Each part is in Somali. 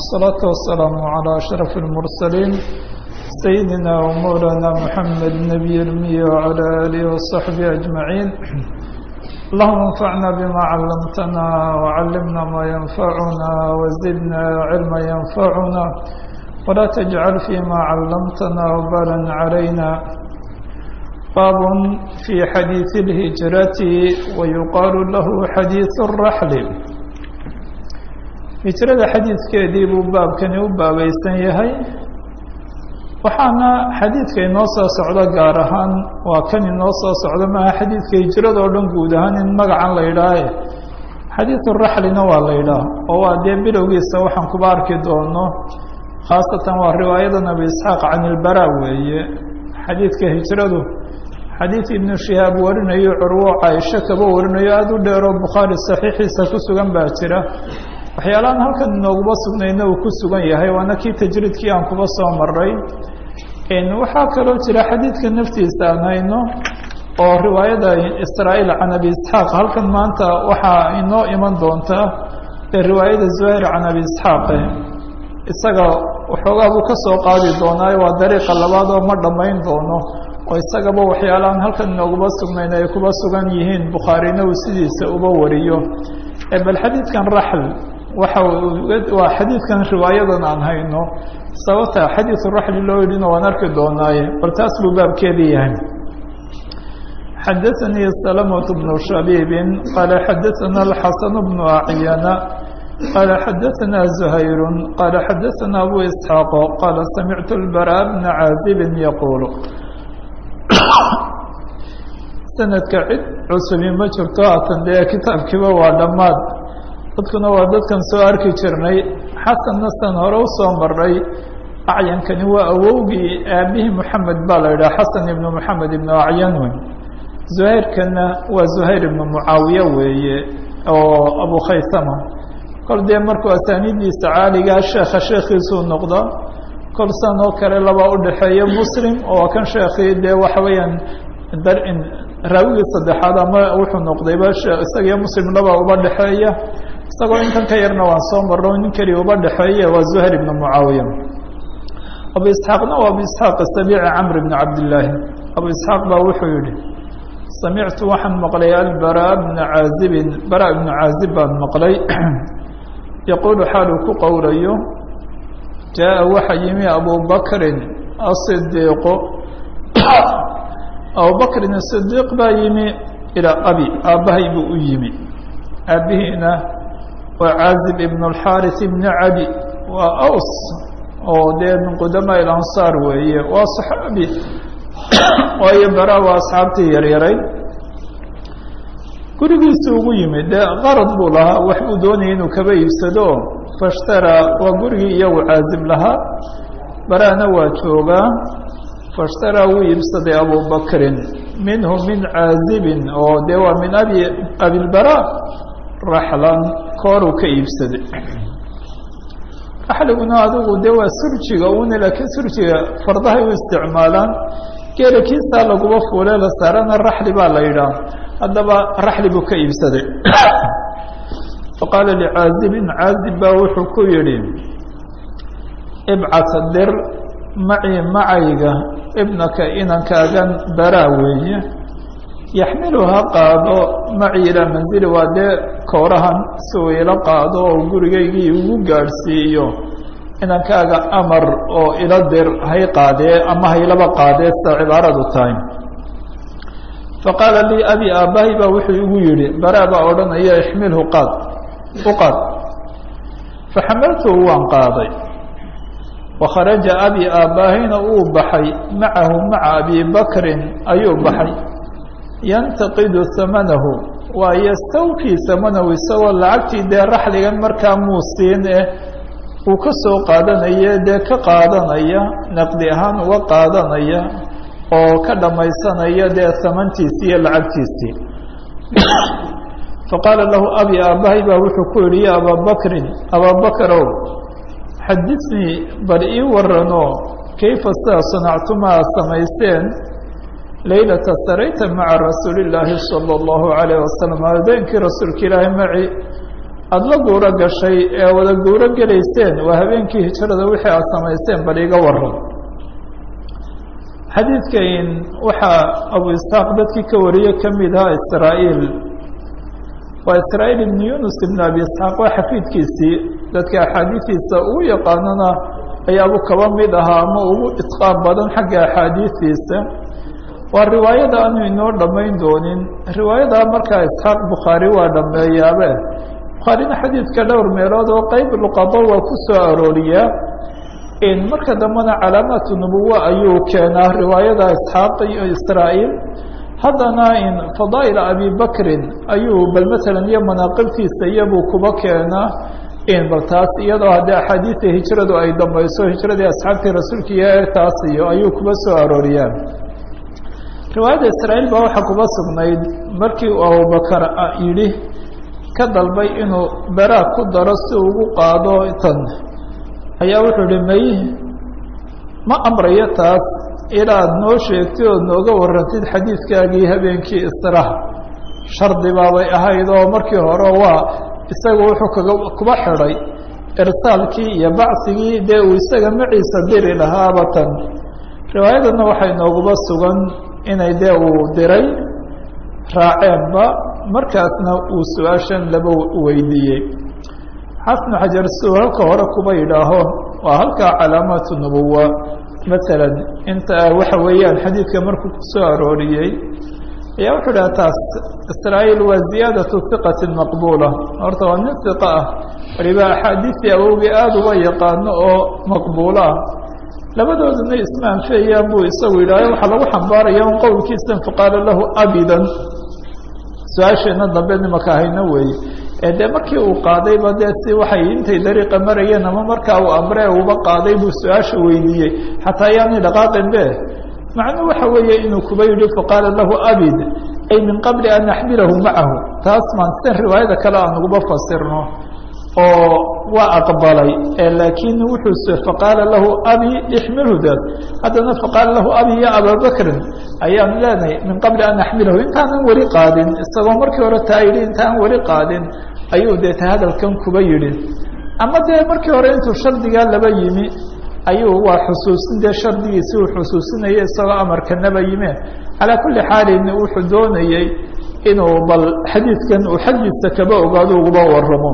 الصلاة والسلام على أشرف المرسلين سيدنا ومولانا محمد نبي الأمي وعلى آله وصحبه أجمعين. اللهم انفعنا بما علمتنا وعلمنا ما ينفعنا وزدنا علما ينفعنا ولا تجعل فيما علمتنا وبالا علينا. باب في حديث الهجرة ويقال له حديث الرحل. hijrada xadiidkeedii buu baabkani u baabaysan yahay, waxaana xadiidka inoo soo socdo gaar ahaan waa kan inoo soo socdo maaha xadiidka hijrada oo dhan guud ahaan in magacan la yidhaahe xadiidu raxlina waa la yidhaah oo waa dee bilowgiisa waxaan kuba arki doono, khaasatan waa riwaayada abi isxaaq can ilbara weeye. xadiidka hijradu xadiid ibnu shihaab warinayo, curwo caaisho kaba warinayo aada u dheeroo bukhaari saxiixiisa ku sugan baa jira. waxyaalahan halkan inooguma sugnayna uu ku sugan yahay, waana kii tajriidkii aan kuba soo maray. waxaa kaloo jira xadiidka naftiisa aan hayno oo riwaayada israa'iil can abi isxaaq. halkan maanta waxaa inoo iman doontaa riwaayada zuhayr can abi isxaaq, isaga waxoogaa buu ka soo qaadi doonaa, waa dariiqa labaad oo ma dhammayn doono, oo isagaba waxyaalahan halkan inooguma sugnayn ay kuba sugan yihiin, bukhaarina uu sidiisa uba wariyo. bal xadiidkan raxl waa xadiidkan riwaayadan aan hayno, sababta xadiiث raxli loo yidhina waan arki doonaaye, bal taas buu baabkeedii yahay. xadaثanii سلمة بن شhبيب qala xadaثna الxaسن بن أعyana qala xadaثna زhayr qala xadaثna أbu إسحاaq qala samictu الbarاء بن cاazib yquل. sanadka cid cusubi ma jirto, haatan dee kitaabkiiba waa dhammaad, dadkuna waa dadkan soo arki jirnay. xasanna san hore u soo maray, acyankani waa awowgii aabihii moxamed baa la yidhaha, xasan ibnu moxamed ibnu acyan wey. zuhayrkana waa zuhayr ibnu mucaawiya weeye oo abu khaysama. kol dee markuu asaaniiddiisa caaligaa sheekha sheekhiisuu noqda, kol san oo kale laba udhaxeeya muslim oo kan sheekhii dee waxa weeyaan raawigii saddexaad ama wuxuu noqdayba isagiyo muslim laba uba dhexeeya, isagoo intan ka yarna waan soo marno nin keliya uba dhexeeya waa zuhayr ibnu mucaawiya. abu isxaaqna waa abu isxaaq sabiici camr ibni cabdillaahi. abu isxaaq baa wuxuu yihi samictu waxaan maqlay albara bna caazibin, bara ibnu caazib baan maqlay, yaquulu xaaluu ku qowlayo jaa waxa yimi abu bakrin asidiiqu, abubakrin asidiiq baa yimi ilaa abi, aabbahay buu u yimi. aabihiina waa caazib ibn اlxaariث ibni cadi, waa aws oo dee min qudamaa ilansaar weeye, waa saxaabi waayo bara waa asxaabtii yaryaray. gurigiisa ugu yimi, dee qarad buu lahaa, wax buu doonayay inuu kaba iibsado, faاshtaraa waa gurigii iyagu caazib lahaa, barana waa joogaa. faاshtaraa wuu iibsaday abu bakrin minhu min caazibin, oo dee waa min abilbara, raxlan kooruu ka iibsaday. raxliguna adigu dee waa surjiga una, laakiin surjiga fardahay u isticmaalaan, geela kiisaa laguma fuule la saarana raxli baa la yidhaah. haddaba raxli buu ka iibsaday. faqaala licaazibin, caazib baa wuxuu ku yidhi ibcat dir macii macayga ibnaka inankaagan baraa weeye, yaxmilu ha qaado maci ilaa manzili, waa dee koorahan si uu ila qaado oo gurigaygii ugu gaadhsiiyo, inankaaga amar oo ila dir hay qaadee ama haylaba qaadee sida cibaaradu tahay. faqaala lii abi, aabbahay baa wuxuu igu yidhi, baraa baa odhanaya ixmilhu qaad u qaad. faxamaltuhu waan qaaday. wakharaja abi, aabbahayna uu baxay macahu maca abi bakrin ayuu baxay, yantaqidu hamanahu waa yastawfii hamanahu, isagoo lacagtii dee raxligan markaa muusiin uu ka soo qaadanaya, dee ka qaadanaya naqdi ahaan uga qaadanaya oo ka dhammaysanaya dee hamantiisii iyo lacagtiisii. faqaala lahu abi, aabbahay baa wuxuu ku yihi ya abaa bakrin, abaa bakarow xadinii bal ii warano kayfa sidaa sanactumaa samaysteen laylata sarayta maca rasuuli illaahi salى اllahu alayh wasalam, habeenkii rasuulka ilaahi maci aada la guuro gashay ee wada guuro gelayseen waa habeenkii hijrada wixii aada samayseen bal iga waran xadiidkan waxaa abu isxaaq dadkii ka wariyey ka mid ahaa israa'iil waa israa'iil ibn yunus ibn abi isxaaq waa xafiidkiisii dadka axaadiistiisa ugu yaqaanana ayaabu kaba mid ahaa ama ugu itqaan badan xagga axaadiistiisa waa riwaayada aanu inoo dhammayn doonin riwaayada markaa isxaaq bukhaari waa dhammeeyaabe bukhaarina xadiidka dhowr meelood oo qeyb luqado waa ku soo arooriyaa marka dambena calaamaatu nubuwa ayuu keenaa riwaayada isxaaq iyo israa'iil haddana fadaa'il abi bakrin ayuu bal masalan iyo manaaqibtiisa iyabuu kuba keenaa bal taas iyadoo haddii axaadiida hijradu ay dambayso hijradii asxaabtii rasuulka iyo taas iyo ayuu kuba soo arooriyaa riwaayadda israa'iil baa waxaa kuba sugnayd markii uu abubakar yidhi ka dalbay inuu beraa ku daro si ugu qaado tan ayaa wuxuu ihi may ma amrayo taas ilaad noo sheegtay ood nooga warantid xadiidkaagii habeenkii istiraha shardi baabay ahayd oo markii hore waa isaga wuxuu kuba xidhay irsaalkii iyo bacsigii dee uu isaga maciisa diri lahaaba tan riwaayadana waxay nooguba sugan inay dee uu diray raaceenba markaasna uu su-aashan laba weydiiyey xafnu xajar suu halka hore kuba yidhaaho waa halkaa calaamaatu nubuwa masalan inta waxa weeyaan xadiidka markuu ku soo arooriyey ayaa wuxuu dhaha taas israa'iil waa ziyaadatu hiqati maqbuula horta waa nin hiqa ah waliba axaadiistii awowgii aada uga yaqaano oo maqbuula ah labadooduna isma anfeeyaan buu isagu yidhaaho waxaa lagu xambaaraya un qowlkiisa faqaala lahu abidan su-aasheena dambe nimaka hayno weeye dee markii uu qaadayba dee si waxay intay dariiqa marayeen ama markaa uu amre uba qaaday buu su-aasha weydiiyey xataa ayaanay dhaqaaqin be macnuu waxa weeye inuu kuba yidhi faqaala lahu abid ay min qabli an axmilahu macahu taas maan sida riwaayada kale aan uguba fasirno oo waa aqbalay laakiin wuxuu faqaala lahu abi ixmilhu daas haddana faqaala lahu abi ya ababakrin ayaan leenahay min qabli an axmilahu intaanan weli qaadin isagoo markii hore taa yidhi intaan weli qaadin ayuu deeta hadalkan kuba yidhi ama dee markii hore intuu shardigaa laba yimi ayuu waa xusuusin dee shardigiisi uu xusuusinayay isagoo amarkanaba yime calaa kulli xaalin wuxuu doonayey inuu bal xadiidkan uu xaggiisa kaba ogaado uguba waramo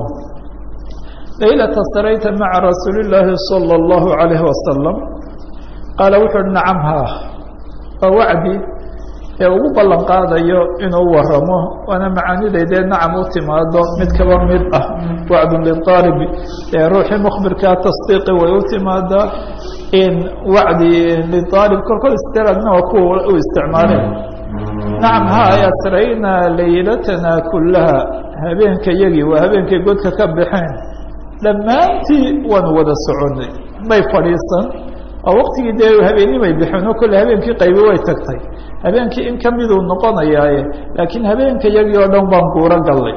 laylata sarayta maca rasuuli illaahi sala allahu calayhi wasalam qaala wuxuu uhi nacam haa waa wacdi ee ugu ballan qaadayo inuu waramo waana macaanidaydee nacam u timaado mid kaba mid ah wacdun liaalibi ruuxii mukhbirkaa tasdiiqi way u timaadaa in wacdi liaalib kolkol istiraadna waa kuwa u isticmaaleen nacam haa asraynaa laylatana kullaha habeenka yagii waa habeenkay godka ka baxeen dhammaantii waanu wada soconay may fadhiisan oo waktigii dee habeenimay bixeen oo kolle habeenkii qaybi way tagtay habeenkii in ka miduu noqonayaaye laakiin habeenka yagii oo dhan baan guuro gallay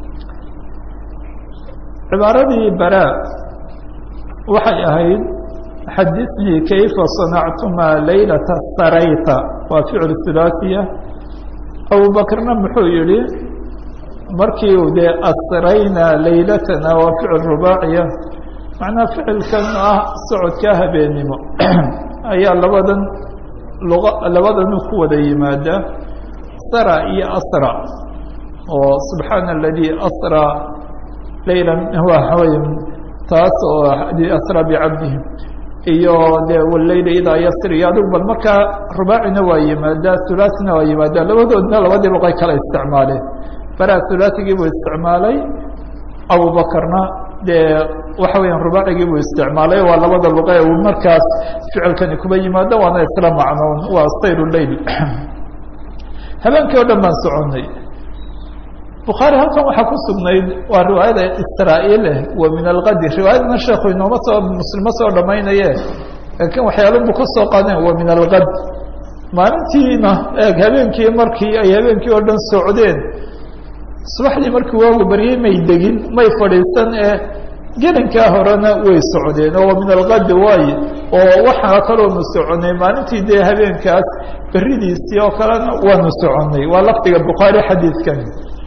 cibaaradii baraa waxay ahayd xadithnii kayfa sanactumaa laylata sarayta waa ficil hulaasiya abubakrna muxuu yihi markii uu dee asrayna laylatana waa ficil rubaaciya macnaa ficilkan ah socodkaa habeennimo ayaa labadanu ku wada yimaadaa sara iyo asra oo subxaana aladii asra layla waawey taas oo asra bicabdihi iyo dee waleyla idaa yasri iyo adigu bal markaa rubaacina waa yimaadaa hulaasina waa yimaadaa labadoodna labadii luqay kala isticmaaleen baraa hulaasigii buu isticmaalay abubakarna dee waxa weeyaan rubaacigii buu isticmaalay waa labada luqe uu markaas ficilkani kuba yimaado waana isla macnoon waa sayr leyl habeenkii o dhan baan soconay bukhaari halkan waxaa ku sugnayd waa riwaayada israa'iile wa min alkadi riwaayadana sheekhu inooma soo muslimo soo dhamaynaye laakiin waxyaalo buu ka soo qaadeen wa min alkad maalintiina eeg habeenkii markii ay habeenkii oo dhan socdeen subaxdii markii waagu baryey may degin may fadhiisan ee gelinkaa horena way socdeen oo min alkadi waaye oo waxaa kaloonu soconay maalintii dee habeenkaas beridiisii oo kalena waanu soconay waa lafdiga bukhaari xadiidkan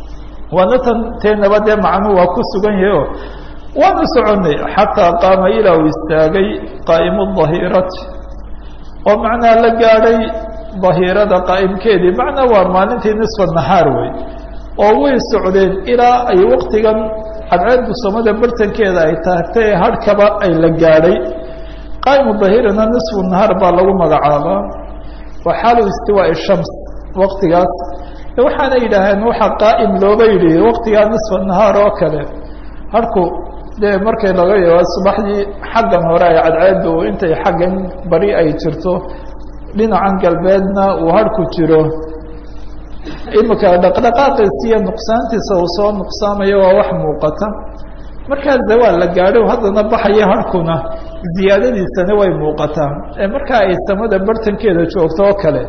waana tan teenaba dee macnuu waa ku sugan yahay o waanu soconay xataa qaama ilaa uu istaagay qaa'imu dahirati oo macnaa la gaadhay dahiirada qaa'imkeedii macnaa waa maalintii nisfa nahaar wey oo way socdeen ilaa ay waqtigan cadceeddu samada bartankeeda ay taagtay ee hadhkaba ay la gaadhay qaa'imu dahirana nisfu nahaar baa lagu magacaabaa waa xaalu istiwaa'i shams waqtigaas waxaana yidhaaheen waxaa qaa'im looba yidhi waqtigaa nisfa nahaar oo kale harku dee markay laga yaabo subaxdii xaggan hore ay cadceeddu intay xaggan bari ay jirto dhinacan galbeedna uu harku jiro imika dhaqdhaqaaqiisa iyo nuqsaantiisa uu soo nuqsaamayo waa wax muuqata markaa zawaal la gaadho haddana baxaya harkuna ziyaadadiisana way muuqataa ee markaa ay samada bartankeeda joogto oo kale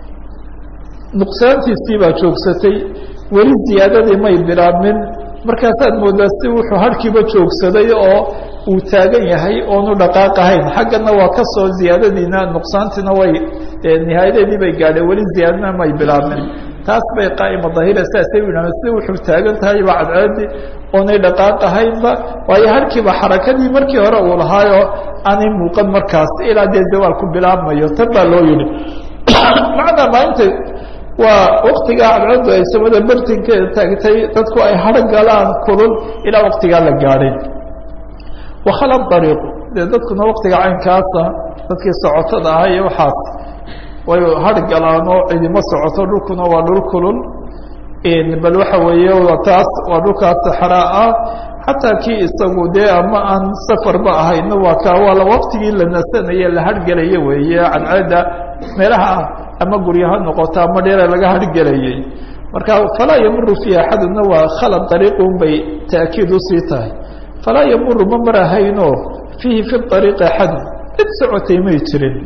nuqsaantiisii baa joogsatay weli ziyaadadii may bilaabmin markaasaad moodaa si wuxuu harkiiba joogsaday oo uu taagan yahay oonu dhaqaaqahayn xaggana waa kasoo ziyaadadiina nuqsaantiina way nihaayadeedii bay gaadheen weli ziyaadana may bilaabmin taas bay qaa'ima dahira saasay u yidhahdeen si wuxuu taagan tahayba cadceedii oonay dhaqaaqahaynba waayo harkiiba xarakadii markii hore uu lahaayoo aanay muuqan markaas ilaa dee zawaalku bilaabmayo tan baa loo yidhi macnaa maalinta waa waktigaa cadceeddu ay samada bartinkeeda taagtay dadku ay har galaan kulul ilaa waktigaa la gaadhay wakhala dariiqu dee dadkuna waktiga caynkaasa dadkii socotada ahaa iyo waxaas way har galaan oo cidimo socoto dhulkuna waa dhul kulul bal waxa weeye taas waa dhulkaas saxraa ah xataa kii isagu dee ama aan safarba ahayna waa ka waa waktigii la nasanaye la hargelaye weeye cadceedda meelaha ama guryo ha noqoto ama dheera laga hargelayay marka falaa yamuru fiiha axaduna waa khala dariiqun bay ta'kiid usii tahay falaa yamuru ma marahayno fiihi fi ariiqi axadun cid socotay may jirin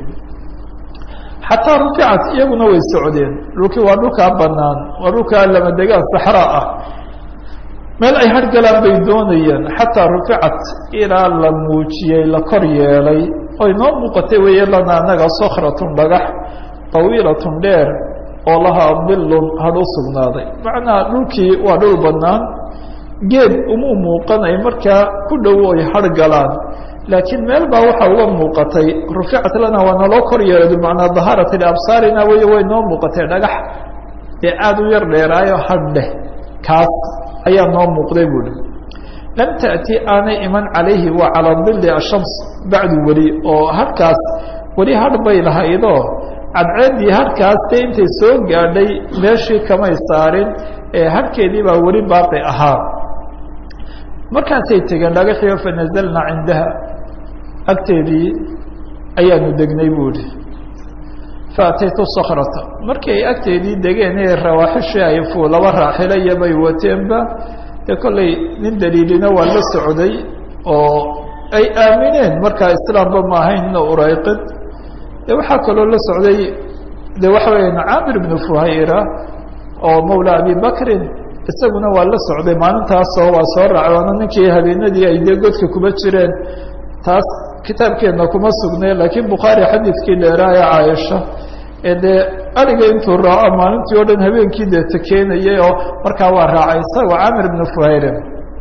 xataa ruficat iyaguna way socdeen dhulkii waa dhulkaa banaan waa dhulkaa lamadegaan saxraa ah meel ay hargalaan bay doonayeen xataa ruficat ilaa la muujiyey la kor yeelay oy noo muuqatay weeye lana anaga sokratun dhagax tawiilatun dheer oo lahaa dilun hadh u sugnaaday macnaha dhulkii waa dhul banaan geed umuu muuqanay markaa ku dhow ay hargalaan laakiin meel baa waxaa uga muuqatay ruficat lana waa naloo kor yeelay bimacnaa dahaarat liabsaarina wey way noo muuqatay dhagax dee aada u yar dheeraayo hadheh kaas ayaa noo muuqday buuhi lam taأti aanay iman calayhi waa calaa dili ashams bacdu weli oo harkaas weli har bay lahaydoo cadceeddii harkaas dee intay soo gaadhay meeshii kamay saarin ee harkeedii baa weli baaqi ahaa markaasay tegeen dhagaxiyo fanazalna cindaha agteedii ayaanu degnay buuhi faataytu sakrata markii ay agteedii degeen ee rawaaxishii ay fuulaba raaxilaya bay wateenba dee kollay nin daliilina waa la socday oo ay aamineen markaa islaamba ma ahaynna urayqid de waxaa kaloo la socday de waxa weya caamir ibnu fuhayra oo mawla abi bakrin isaguna waa la socday maalintaasoo waa soo raacay waana ninkii habeenadii ay dee godka kuma jireen taas kitaabkeedna kuma sugnay laakiin bukhaari xadiidkii dheeraaya caaisha ee dee ariga intuu raaco maalintii o dhan habeenkii dee takeenayay oo markaa waa raacay isagoo caamir ibnu fuhayre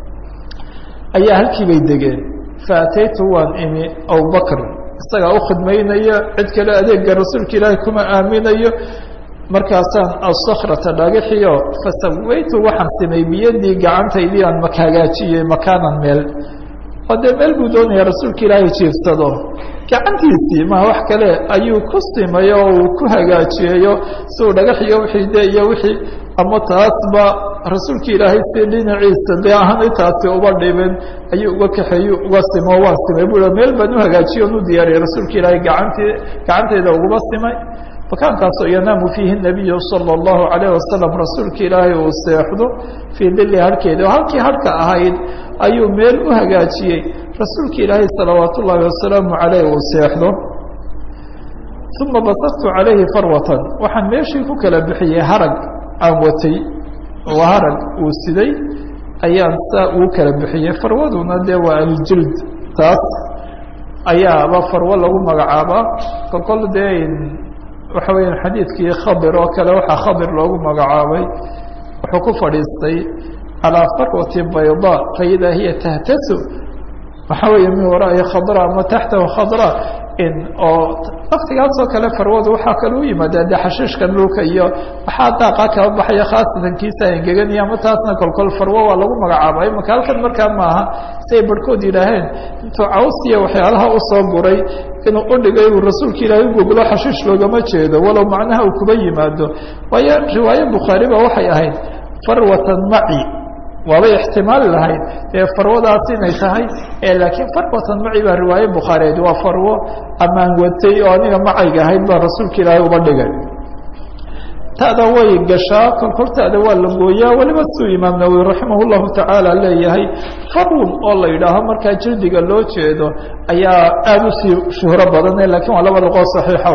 ayaa halkii bay degeen faataytu waan imi abubakr isagaa u khidmaynaya cid kale adeega rasuulka ilaahi kuma aaminayo markaasaan asakrata dhagaxiyo fasawaytu waxaan simay biyadii gacantaydii aan hagaajiyey makaanan meel oo dee meel buu doonaya rasuulka ilaahay jiiftado gacantiisii maha wax kale ayuu ku simay oo uu ku hagaajiyeyo si uu dhagaxiyo wixii de iyo wixii ama taasba rasuulka ilaahay si dhinaciisa dee ahaanay taasi uba dhibin ayuu uga kaxeeyu uga simo waan simay buu meel baan u hagaajiye on u diyaariyay rasuulka ilaahay gacanteyda uguma simay makaankaasoo yanaamu fiihi nabiyu sala allahu calayh wasalam rasuulka ilaahay uu seexdo fii dili harhkeeda oo halkii harhka ahayd ayuu meel u hagaajiyey rasuulka ilaahay salawaat ullaahi wasalaamu caleyh uu seexdo uma basartu calayhi farwatan waxaan meeshii ku kala bixiyey harag aan watay oo harag uu siday ayaan saa ugu kala bixiyey farwaduna dee waa aljild taas ayaaba farwo lagu magacaabaa kokol dee waxa weya xadiidkii khadir oo kale waxaa khadir loogu magacaabay wuxuu ku fadhiistay calىa farwati bayضاء faإida hiya tahtasu waxaa weeye min waraa'i khadra ama taxtahu khadra oo waktigaasoo kale farwadu waxaa kale u yimaada de xashiishkan dhulka iyo waxaa daaqa kaba baxaya khaasatan kiisa engeganaya ama taasna kolkol farwo waa lagu magacaaba imaka halkan markaa maaha siay barhkood yidhaaheen intuu cawsiya waxyaalaha usoo guray inuu udhigay uu rasuulka ilaahay u goglo xashiish loogama jeedo walow macnaha uu kuba yimaado waayo riwaaye bukhaari ba waxay ahayd farwatan maci waabay ixtimaali lahayd farwadaas inay tahay laakiin farwatan maci baa riwaaye bukhaariyeed waa farwo amaan watay oo aniga macayga ahayd baa rasuulka ilaahay uba dhigay ta'da way gashaa kolkol ta'da waa la gooyaa weliba siduu imaam nawowi raximah llahu tacaala leeyahay farwun oo la yidhaaho markaa jildiga loo jeedo ayaa aada usii shuhro badane lakiin waa laba luqoo saxiixa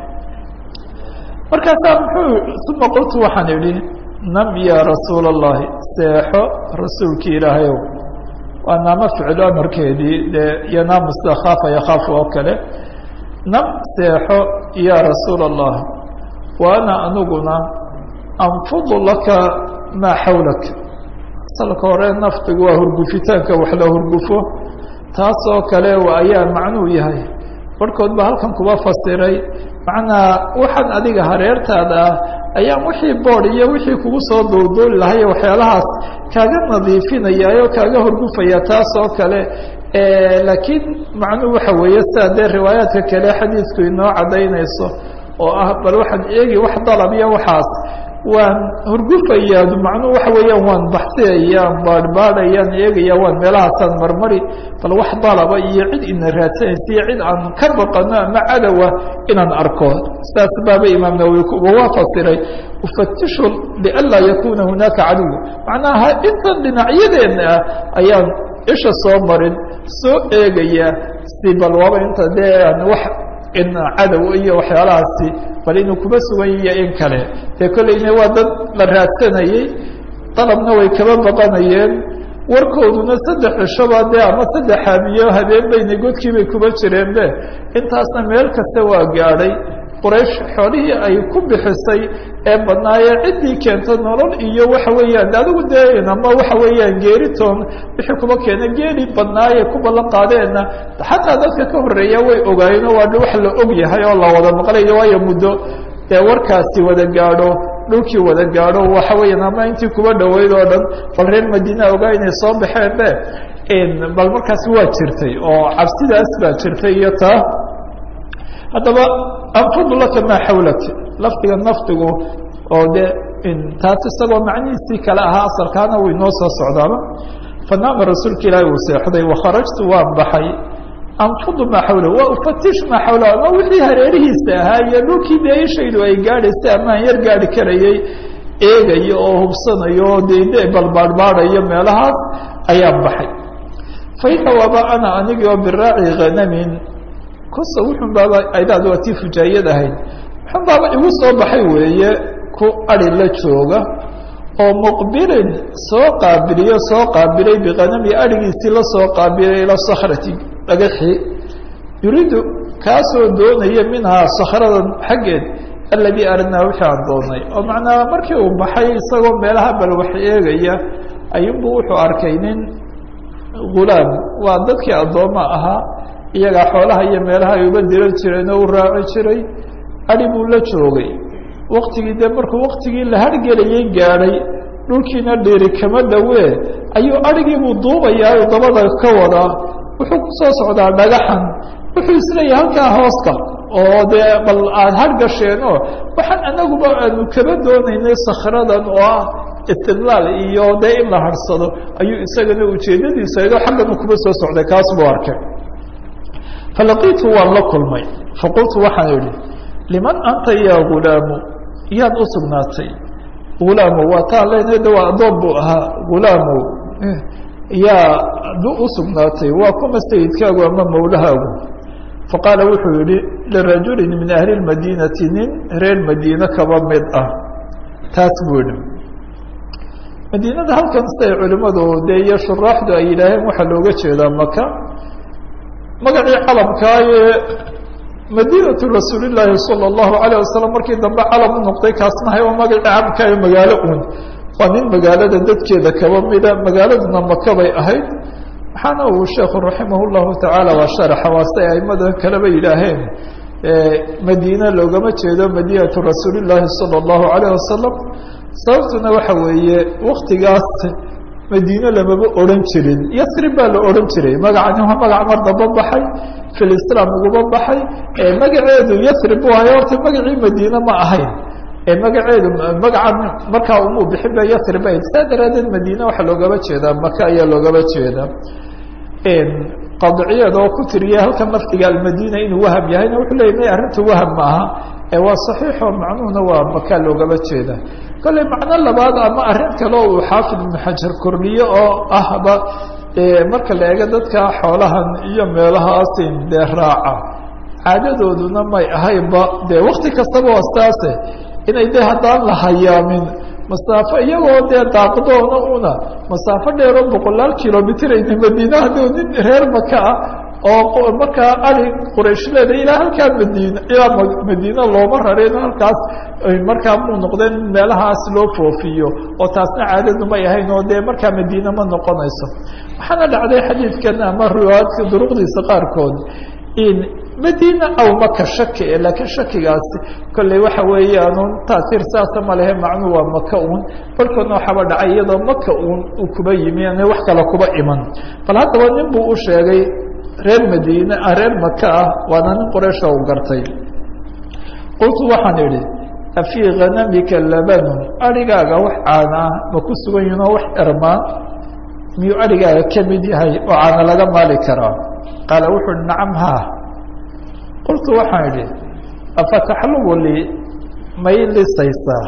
markaasaa muxuu uma qultu waxaan idhi nam ya rasuula اllahi seexo rasuulkii ilaahayow waa naamo ficilo amarkeedii dee yanaamu sida khaafa yakaafu oo kale nam seexo ya rasuula allah wa ana aniguna anfudu laka maa xawlak asalka hore naftigu waa hurgufitaanka wax la hurgufo taasoo kale ayaa macnuu yahay barhkood ba halkan kuba fasiray macnaa waxaan adiga hareertaada ah ayaan wixii bood iyo wixii kugu soo duulduuli lahay waxyaalahaas kaaga nadiifinaya oo kaaga horgufaya taas oo kale laakiin macnuhu waxa weeye sidaa dee riwaayaadka kale xadiidku inoo cadaynayso oo ah bal waxaan eegi wax dalab iyo waxaas waan horgufayaa macnuhu waxa weeyaan waan baxsiyayaan baadhbaadhayaan eegaya waan meelahaasaan marmari bal wax dalaba iyo cid ina raadsanaysa iyo cid aan ka baqano ama cadowa inaan arko sidaas baaba imaam nawowi waa fasiray ufatishu lianlaa yakuna hunaaka cadow macnaha intan dhinacyadeena ah ayaan isha soo marin soo eegaya si bal waaba inta dee wax in cadow iyo waxyaalahaasi bal inuu kuba sugan yihiyo in kale dee kollayna waa dad la raadsanayey dalabna way kaba baqanayeen warkooduna 3 cishoba dee ama 3 xaamiyo habeen bayna godkii bay kuba jireen be intaasna meel kasta waa gaadhay quraysh xoolihii ay ku bixisay ee badnaayee ciddii keento nolol iyo waxa weeyaan adigu dee ama waxa weeyaan geeritoon wixii kuba keena geeri badnaaye ku ballan qaadeenna xataa dadka ka horreeya way ogaayeen oo waa wax la og yahay oo la wada maqlayo waayo muddo dee warkaasi wada gaadho dhulkii wada gaadho waxa weeyaan ama intii kuba dhoweyd oo dhan bal reer madiina ogaa inay soo baxeen be bal markaasi waa jirtay oo cabsidaas baa jirtay iyo taa haddaba anfudu laka maa xawlak lafdiga naftigu oo de taas isagoo macnihiisii kale ahaa asalkaana way noo soo socdaaba fanaama rasuulka ilaahi uu seexday wakharajtu waan baxay anfudu maa xawla waa ufatish maa xawla ama wixii hareerihiisa ahaa iyo dhulkii dee ishaydu ay gaadhaysay amaan yar gaadhi karayay eegayo oo hubsanayo oo de balbaadhbaadhayo meelahaas ayaan baxay faida waaba ana anigi oo biraaci khanamin kusa wuxun baaba aydaad waa tii fujaayad ahayd wuxun baaba igu soo baxay weeye ku ari la jooga oo muqbilin soo qaabilay biqanami arigiisii la soo qaabilay ila sakrati dhagaxii yuriidu kaasoo doonaya minhaa sakradan xaggeed aladii aradnaa wixii aan doonay oo macnaa markii uu baxay isagoo meelaha bal wax eegaya ayuunbuu wuxuu arkay nin gulaam waa dadkii addooma ahaa iyagaa xoolaha iyo meelaha ay uga diran jireen oo u raaci jiray adi buu la joogay waktigii dee markuu waktigii la hargelayay gaadhay dhulkiina dhiiri kama dhowee ayuu adhigiibuu duubayaa oo dabada ka wadaa wuxuu ku soo socdaa dhagaxan wuxuu isleeyahay halkaa hooska oo dee bal aada hargasheen oo waxaan anaguba aanu kaba doonaynay sakradan oo ah istidlaal iyo dee in la harsado ayuu isagana ujeedadiisa idoo xagganu kuba soo socday kaas buu arkay falaqiitu waan la kulmay faqultu waxaan idhi liman anta ya gulaamu yaad u sugnaatay gulaamow waa taan leenahay de waa addoon buu ahaa gulaamow yaa u sugnaatay waa kuma sayidkaagu ama mawlahaagu faqaala wuxuu yihi lirajulin min ahli lmadiinati nin reer madiine kaba mid ah taas buu yihi madiinada halkan siday culimadu dee iyo shuraaxdu ay yidhaaheen waxaa looga jeedaa maka magacii calamkaaye madiinatu rasuulillaahi sala allahu calayh wasalam markii dambe calam u noqday kaasmahay oo magacii calamkaayo magaalo uun waa nin magaalada dadkeeda kaba mida magaaladuna maka bay ahayd waxaana uu sheekhu raximah llahu tacaala waa sharaxa waase aimada kaleba yidhaaheen madiina loogama jeedo madinatu rasuulillaahi sala allahu calayh wasalam sababtuna waxa weeye waktigaas madiine lamaba odhan jirin yasrib baa la odhan jiray magacani waa magac mar damba baxay filislaam uguba baxay magaceedu yasrib bu ahay horta magacii madiine ma ahayn magaceedu magacan markaa umuu bixin ba yasrib ahayd saa daraadeed madiine waxaa loogaba jeedaa maka ayaa loogaba jeeda qadciyada oo ku tiriya halkan lafdiga almadina inuu waham yahayna wuxuu leeyay may arrintu waham maaha waa saxiixo macnuhuna waa maka loogaba jeeda kolley macno labaad ama arrin kale oo uu xaafid ibnu xajar kordhiye oo ahba marka la eego dadka xoolahan iyo meelahaasin dee raaca caadadooduna may ahaynba dee wakti kastaba wastaase inay dee haddaan la hayaamin masaafo iyagoo dee daaqdoona una masaafo dheeroo boqolaal kilomitr ayna madiina haddii nin reer maka ah oo markaa ari qurayshleeda ilaa halkaa madiina ilaa madiina looma rareen halkaas markaa muu noqdeen meelahaas loo foofiyo oo taasna caadadu may ahayn oo dee markaa madiina ma noqonayso waxaana dhacday xadiidkan ama riwaayadka duruqdiisa qaarkood in madiina aw maka shaki laakiin shakigaasi kolley waxa weeyaanu taasiir saasa ma lehe macnuu waa maka un barkoodna waxaaba dhacay iyadoo maka un uu kuba yimi ana wax kale kuba iman bal haddaba nin buu u sheegay reer madiine reer maka ah waana nin quraysha u gartay qultu waxaan idhi afii hanamika labanun arigaaga wax caana ah ma ku sugan yihin oo wax ermaan miyuu arigaaga ka mid yahay oo caana laga maali karaa qaala wuxuu hi nacam haa qultu waxaan idhi afataxlubu lii may lisaysaa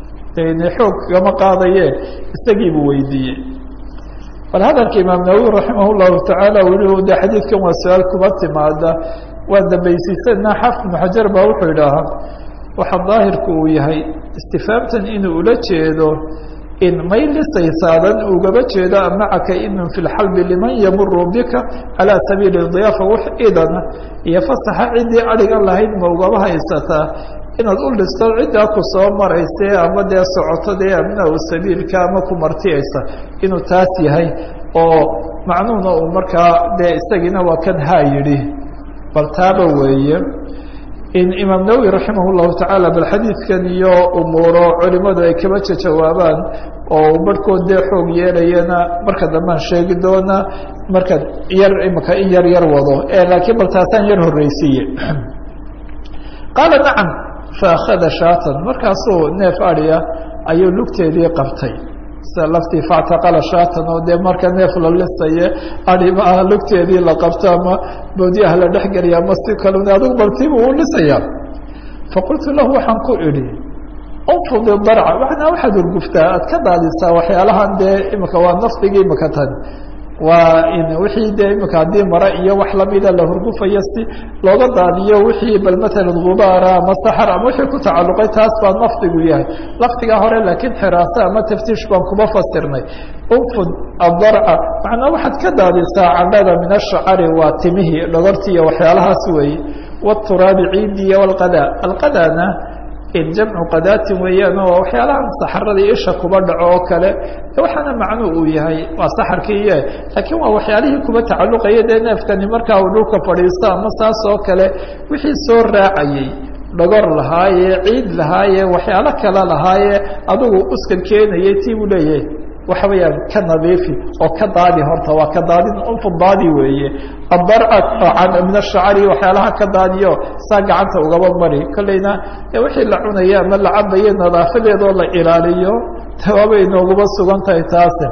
ne xoog kama qaadayee isagiibuu weydiiyey bal hadalka imaam nawowi raximah llahu tacaala weli de xadiidkan waa su-aal kuma timaada waa dambaysiisana xaafid ibnu xajar baa wuxuu idhaahaa waxa daahirku uu yahay istifaamtan inuu ula jeedo in may lisaysaadan ugaba jeedo macaka idun fi lxalbi liman yamuru bika calaa sabiili diyaafa wax idana iyo fasaxa ciddii adhigan lahayd ma ugaba haysataa inaad u listo ciddaa ku soo marayse ama dee socotadee amna-u sabiilka ama ku martiyaysa inuu taas yahay oo macnuhuna uu markaa dee isagiina waa kan haa yidhi bal taaba weeye in imaam nawowi raximah llahu tacaala bal xadiidkan iyo umuuro culimadu ay kaba jawaabaan oo barhkood dee xoog yeelayana marka dambaan sheegi doonaa markaad yar imika in yar yar wado laakiin bal taasaan yar horreysiiye qaala nacam faakhada shaatan markaasuu neef adhiya ayuu lugteedii qabtay sida laftii factaqala shaatan oo dee marka neef la lisaye adhi maaha lugteedii la qabto ama boodyaha la dhexgeliya ama si kalena adigu baltiibuu u lisayaa faqultu lahu waxaan ku idhi unfudi darca macnaa waxaad hurguftaa aad ka daadisaa waxyaalahan dee imika waa nafdigii imika tan waa in wixii dee imika haddii mare iyo wax lamida la hurgufayo si looga daadiyo wixii bal matalan gubaara ama saxar ama wixii ku tacalluqay taas baa nafdigu yahay lafdigaa hore laakiin xiraasa ama taftiish baan kuma fasirnay unfud adarca macnaa waxaad ka daadisaa candhada min ashacari waa timihii dhogortii iyo waxyaalahaas weeye wاturaabi ciidiya wاlqada alqadana jamcu qadaatin weeyaan oo waxyaalahan saxarada isha kuba dhaco oo kale waxaana macnuu uu yahay waa saxarkii iyo laakiin waa waxyaalihii kuba tacalluqaya dee neefkani markaa uu dhulka fadhiisto ama saas oo kale wixii soo raacayey dhogor lahaaye ciid lahaaye waxyaalo kale lahaaye adigu uskan keenayay tii buu leeyahay waxa weeyaan ka nadiifi oo ka daadi horta waa ka daadin unfu daadi weeye adarca min ashacari waxyaalaha ka daadiyo saa gacanta ugaba mari kolleyna wixii la cunaya ama la cabaye nadaafadeedoo la ilaaliyo tawaabay inooguma sugan tahay taasi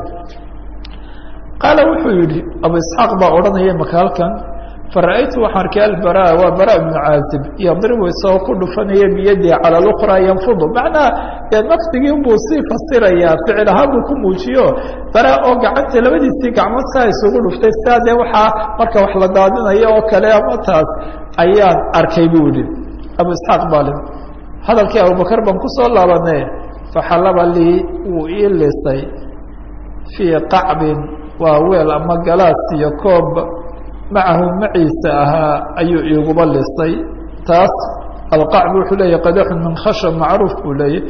qaala wuxuu yihi abu isxaaq baa odhanaya maka halkan fara'aytu waxaan arkay albara waa bara ibnu caazib yadribu isagoo ku dhufanaya biyadii cala luqra yanfudu macnaa nafsigii unbuu sii fasirayaa ficil ahaan buu ku muujiyo bara oo gacanta labadiisii gacmood saa isugu dhuftay sidaa dee waxaa marka wax la daadinayo oo kale ama taas ayaan arkay buu yihi abu isxaaq bali hadalkii abubakar baan kusoo laabanay faxalaba lii wuu ii lisay fii qacbin waa weel ama galaas iyo koob macahu maciisa ahaa ayuu iiguba lisay taas alqacb wuxuu leeyahy qadaxun min khashab macruuf buu leeyahy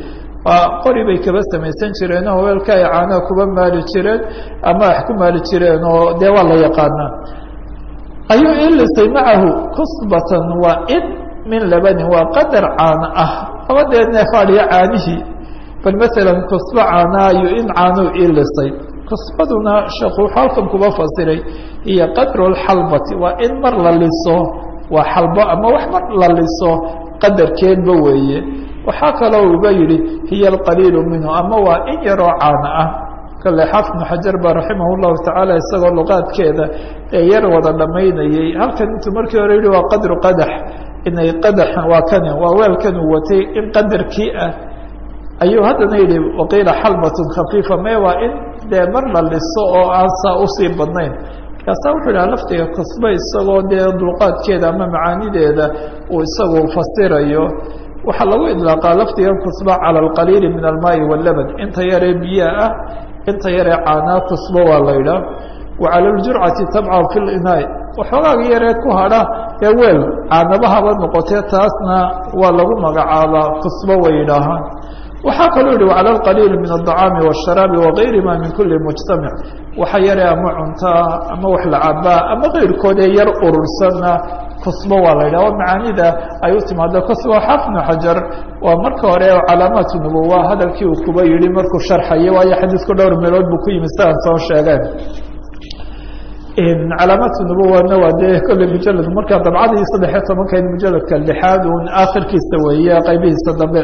qori bay kaba samaysan jireen oo weelka ay caanaha kuba maali jireen ama wax ku maali jireen oo dee waa la yaqaanaa ayuu ilisay macahu kusbatan waa in min labanin waa qadar caano ah labadee neefaadhiyo caanihii bal maalan kusbo caanaa ayuu in caanuu ilisay kusbaduna sheekhu wuxuu halkan kuba fasiray iyo qadru lxalbati waa in mar la liso waa xalbo ama wax mar la liso qadarkeedba weeye waxaa kaloo uba yidhi hiya alqaliilu minhu ama waa in yaroo caano ah kale xaafid ibnu xajar baa raximah llahu tacaala isagoo luqaadkeeda ee yar wada dhamaynayey halkan intuu markii hore yihi waa qadru qadax inay qadaxa waa kani waa weelkan uu watay in qadarkii ah ayuu haddana yidhi waqiila xalbatun khafiifa mee waa in dee mar la liso oo aan saa usii badnayn markaasaa wuxuu dhaha laftiga kusba isagoo dee dulqaadkeeda ama macaanideeda uu isagu fasirayo waxaa lagu idlaaqaa lafdigan kusba cala alqaliili min almaai wallaban inta yaree biyaa ah inta yaree caanaa kusbo waa la ydhaah wa cala ljurcati tabca fi linaai waxoogaaga yaree ku hadha ee weel caanabahaba noqotee taasna waa lagu magacaabaa kusbo way yidhaahaan waxaa kaloo yihi wacala alqaliili min alطacaami waasharaabi wagayri ma min kuli mujtamac waxa yaree ama cuntaa ama wax la cabaa ama keyrkoodee yar urursana kusbo waa la yidhah oo macaanida ay u timaado kusbo xaafid ibnu xajar waa marka hore calaamaatu nubuwa hadalkii uu kuba yihi markuu sharxayay waayo xadiisku dhowr meelood buu ku yimi sidaan soo sheegeen calaamaatu nubuwana waa dee kolley mujalad markaa dabcadii 13 mujaladka lixaad un aakhirkiisa weeye qaybihiisa dambe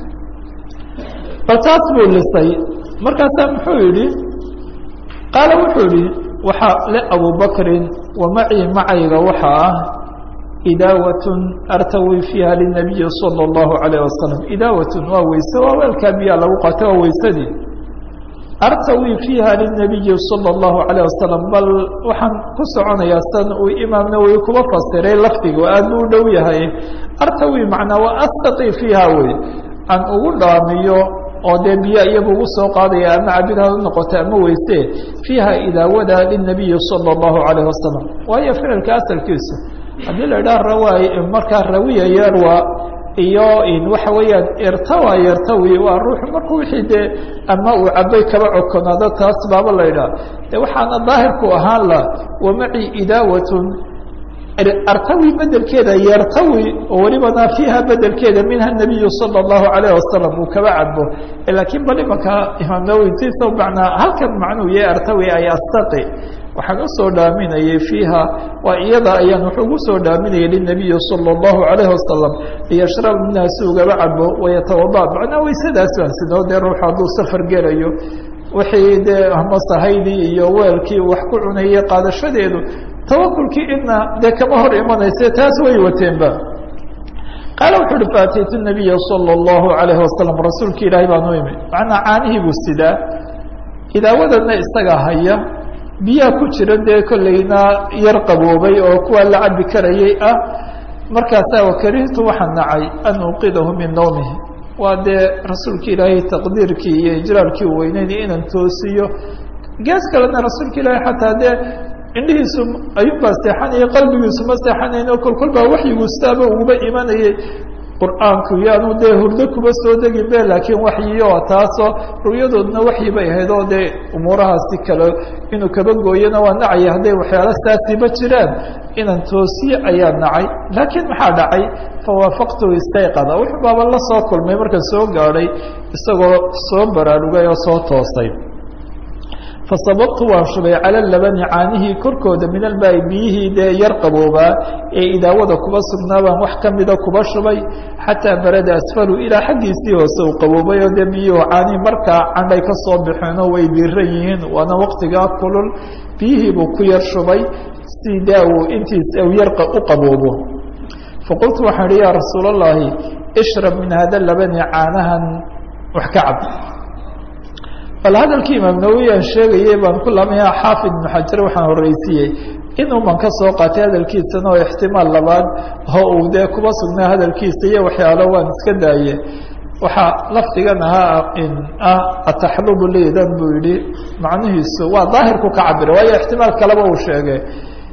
bal taas buu lisay markaasaa muxuu yihi qaala wuxuu yihi waxaa le abubakrin wamacii macayga waxaa ah idaawatun artawi fiiha linabiyi sala allahu calayh wasalam idaawatun waa weyse waa weelkaa biyaa lagu qaata waa weysadii artawi fiiha linabiyi sala allahu calayh wasalam bal waxaan ku soconayaa san uu imaam nawowi kuba fasiray lafdiga oo aad buu u dhow yahay artawi macnaa waa astaqi fiiha wey aan ugu dhaamiyo oo dee biyo iyagu ugu soo qaadaya ama cabid ha u noqota ama weyse fiiha idaawada linabiyi sala allahu calayh wasalam waayo ficilka asalkiisu haddii la idhaha rawaay markaa rawiya yarwa iyo waxa weeyaan irtawa yartawi waa ruuxu markuu wixii dee ama uu cabay kaba cokonaado taas baaba la idhaha de waxaana daahirku ahaan la wamaci idaawatun artawi bedelkeeda yartawi oo welibana fiiha bedelkeeda minha nabiyu sala allahu calayh wasalam uu kaba cabo laakiin bal imanka imaam nawowi intiisa macnaa halkan macnuu yahay artawi ay astaqi waxaan usoo dhaaminayay fiiha waa iyada ayaan wuxuu ugu soo dhaaminayay linabiyi sala allahu calayh wasalam liyashrab minha si ugaba cabo wayatawada macnaa weysadaas fahamsino dee ruuxu hadduu safar gelayo wixii dee ama sahaydii iyo weelkii wax ku cunayay qaadashadeedu tawakulkii idna dee kama hor imanayse taas way wateenba qaala wuxuu uhi faataytu nabiya sala allahu calayhi wasalam rasuulka ilaahay baan u imi macnaa caanihii buu sidaa idaawadana isagaa haya biyaa ku jira dee kollayna yar qaboobay oo kuwa la cabi karayay ah markaasaa wakarihtu waxaan nacay an uqidahu min nawmihi waa dee rasuulka ilaahay taqdiirkii iyo ijlaalkii u weyneynay inaan toosiyo gees kalena rasuulka ilaahay xataa dee indhihiisu ayuunbaa seexanayay qalbigiisu ma seexanayn oo kolkol baa waxyigustaaba uguba imanayay qur'aanku yaanu dee hurdo kuba soo degin be laakiin waxyiyo taasoo ru'yadoodna waxyi bay ahayd oo dee umuurahaasi kale inuu kaba gooyana waa nacaya hadday waxyaala saasiba jiraan inaan toosiye ayaa nacay laakiin maxaa dhacay fawaafaqtuhu istayqada wuxuu baaba la soo kulmay marka soo gaadhay isagoo soo baraarugay oo soo toosay fasababtu waan shubay cala labani caanihii korkooda min almaai biyihii dee yar qaboobaa ee idaawada kuba sugnaa baan wax kamida kuba shubay xataa barada asfalu ilaa xaggiisii hoose uu qaboobay oo dee biyuhu caanihi markaa candhay ka soo baxeenoo way diiran yihiin waana waqtigaa kulul biyihii buu ku yar shubay si daa uu intiis yar u qaboobo faqultu waxaan ihi yaa rasuul allahi ishrab min hada labani caanahan wax ka cab bal hadalkii imaam nawowi aan sheegayay baan ku laamaya xaafid ibnu xajar waxaan horeysiiyey inuu man ka soo qaatay hadalkiisana oo ixtimaal labaad oo uu dee kuba sugnaa hadalkiisa iyo waxyaalo waan iska daaye waxaa lafdigan ahaa ataxlubu liidan buu yihi macnihiisu waa daahirku ka cabira waayo ixtimaal kaleba uu sheegay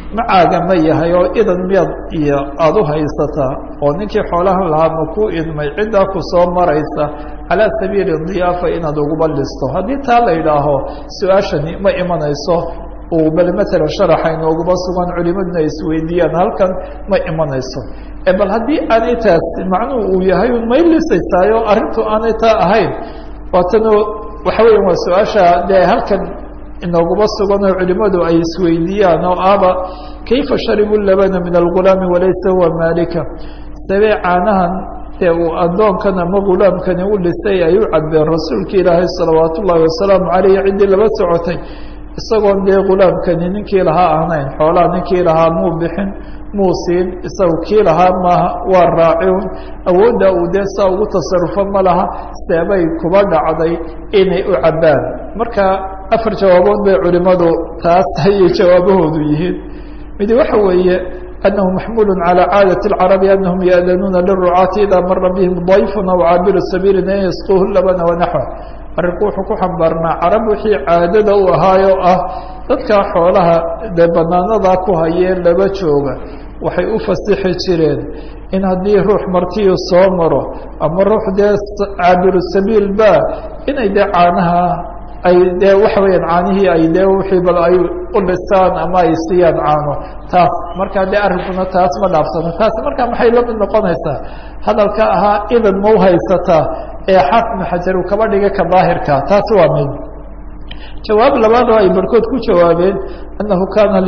macaaga ma yahay oo idan miyaad iyo aada u haysataa oo ninkii xoolahan lahaa ma ku idmay ciddaa ku soo maraysa calaa sabiili diyaafa inaad uguba listo haddii taa la yidhaaho su-aashani ma imanayso uu bal matalan sharaxa inooguma sugan culimaduna isweydiiyaan halkan ma imanayso bal haddii aanay taas macnuhu uu yahay un may lisaysaayo arrintu aanay taa ahayn waatano waxa weya waa su-aasha dee halkan inooguma sugan oo culimadu ay isweydiiyaan oo aba kayfa sharibu labana min algulaami walaysa huwa maalika sabee caanahan dee uu addoonkan ama gulaamkani u lisay ay u cadbeen rasuulka ilaahay salawaat ullaahi wasalaamu caleyh ciddii laba socotay isagoon dee gulaamkani ninkii lahaa ahnayn xoolaha ninkii lahaa muu bixin muu siin isaga kii lahaa maaha waa raaciun awoodda uu dee saa ugu tasarufo ma laha seebay kuba dhacday inay u cabbaan marka 4 jawaabood bay culimadu taas ayay jawaabahoodu yihiin midi waxa weeye annahu maxmuul calى caadaة اlcarabi anahum ya'danuuna liلrucaati ida mara bihim dayfun aw caabiru sabiilin an yasquuhu labana wanaxwa arrinku wuxuu ku xambaarnaa carab wixii caadada u ahaayo ah dadka xoolaha dee banaanadaa ku hayeen laba jooga waxay u fasixi jireen in haddii ruux martiyu soo maro ama ruux dee caabiru sabiilba inay dee caanaha ay dee waxa weeyaan caanihii ay dee wixii bal ay u lisaan ama ay siiyaan caano taas markaa dee arrinkuna taas ma dhaafsano taas markaa maxay la mid noqonaysaa hadalka ahaa idan ma u haysataa ee xaafid xajar uu kaba dhiga ka daahirka taas waa mid jawaab labaad oo ay barkood ku jawaabeen annahu kana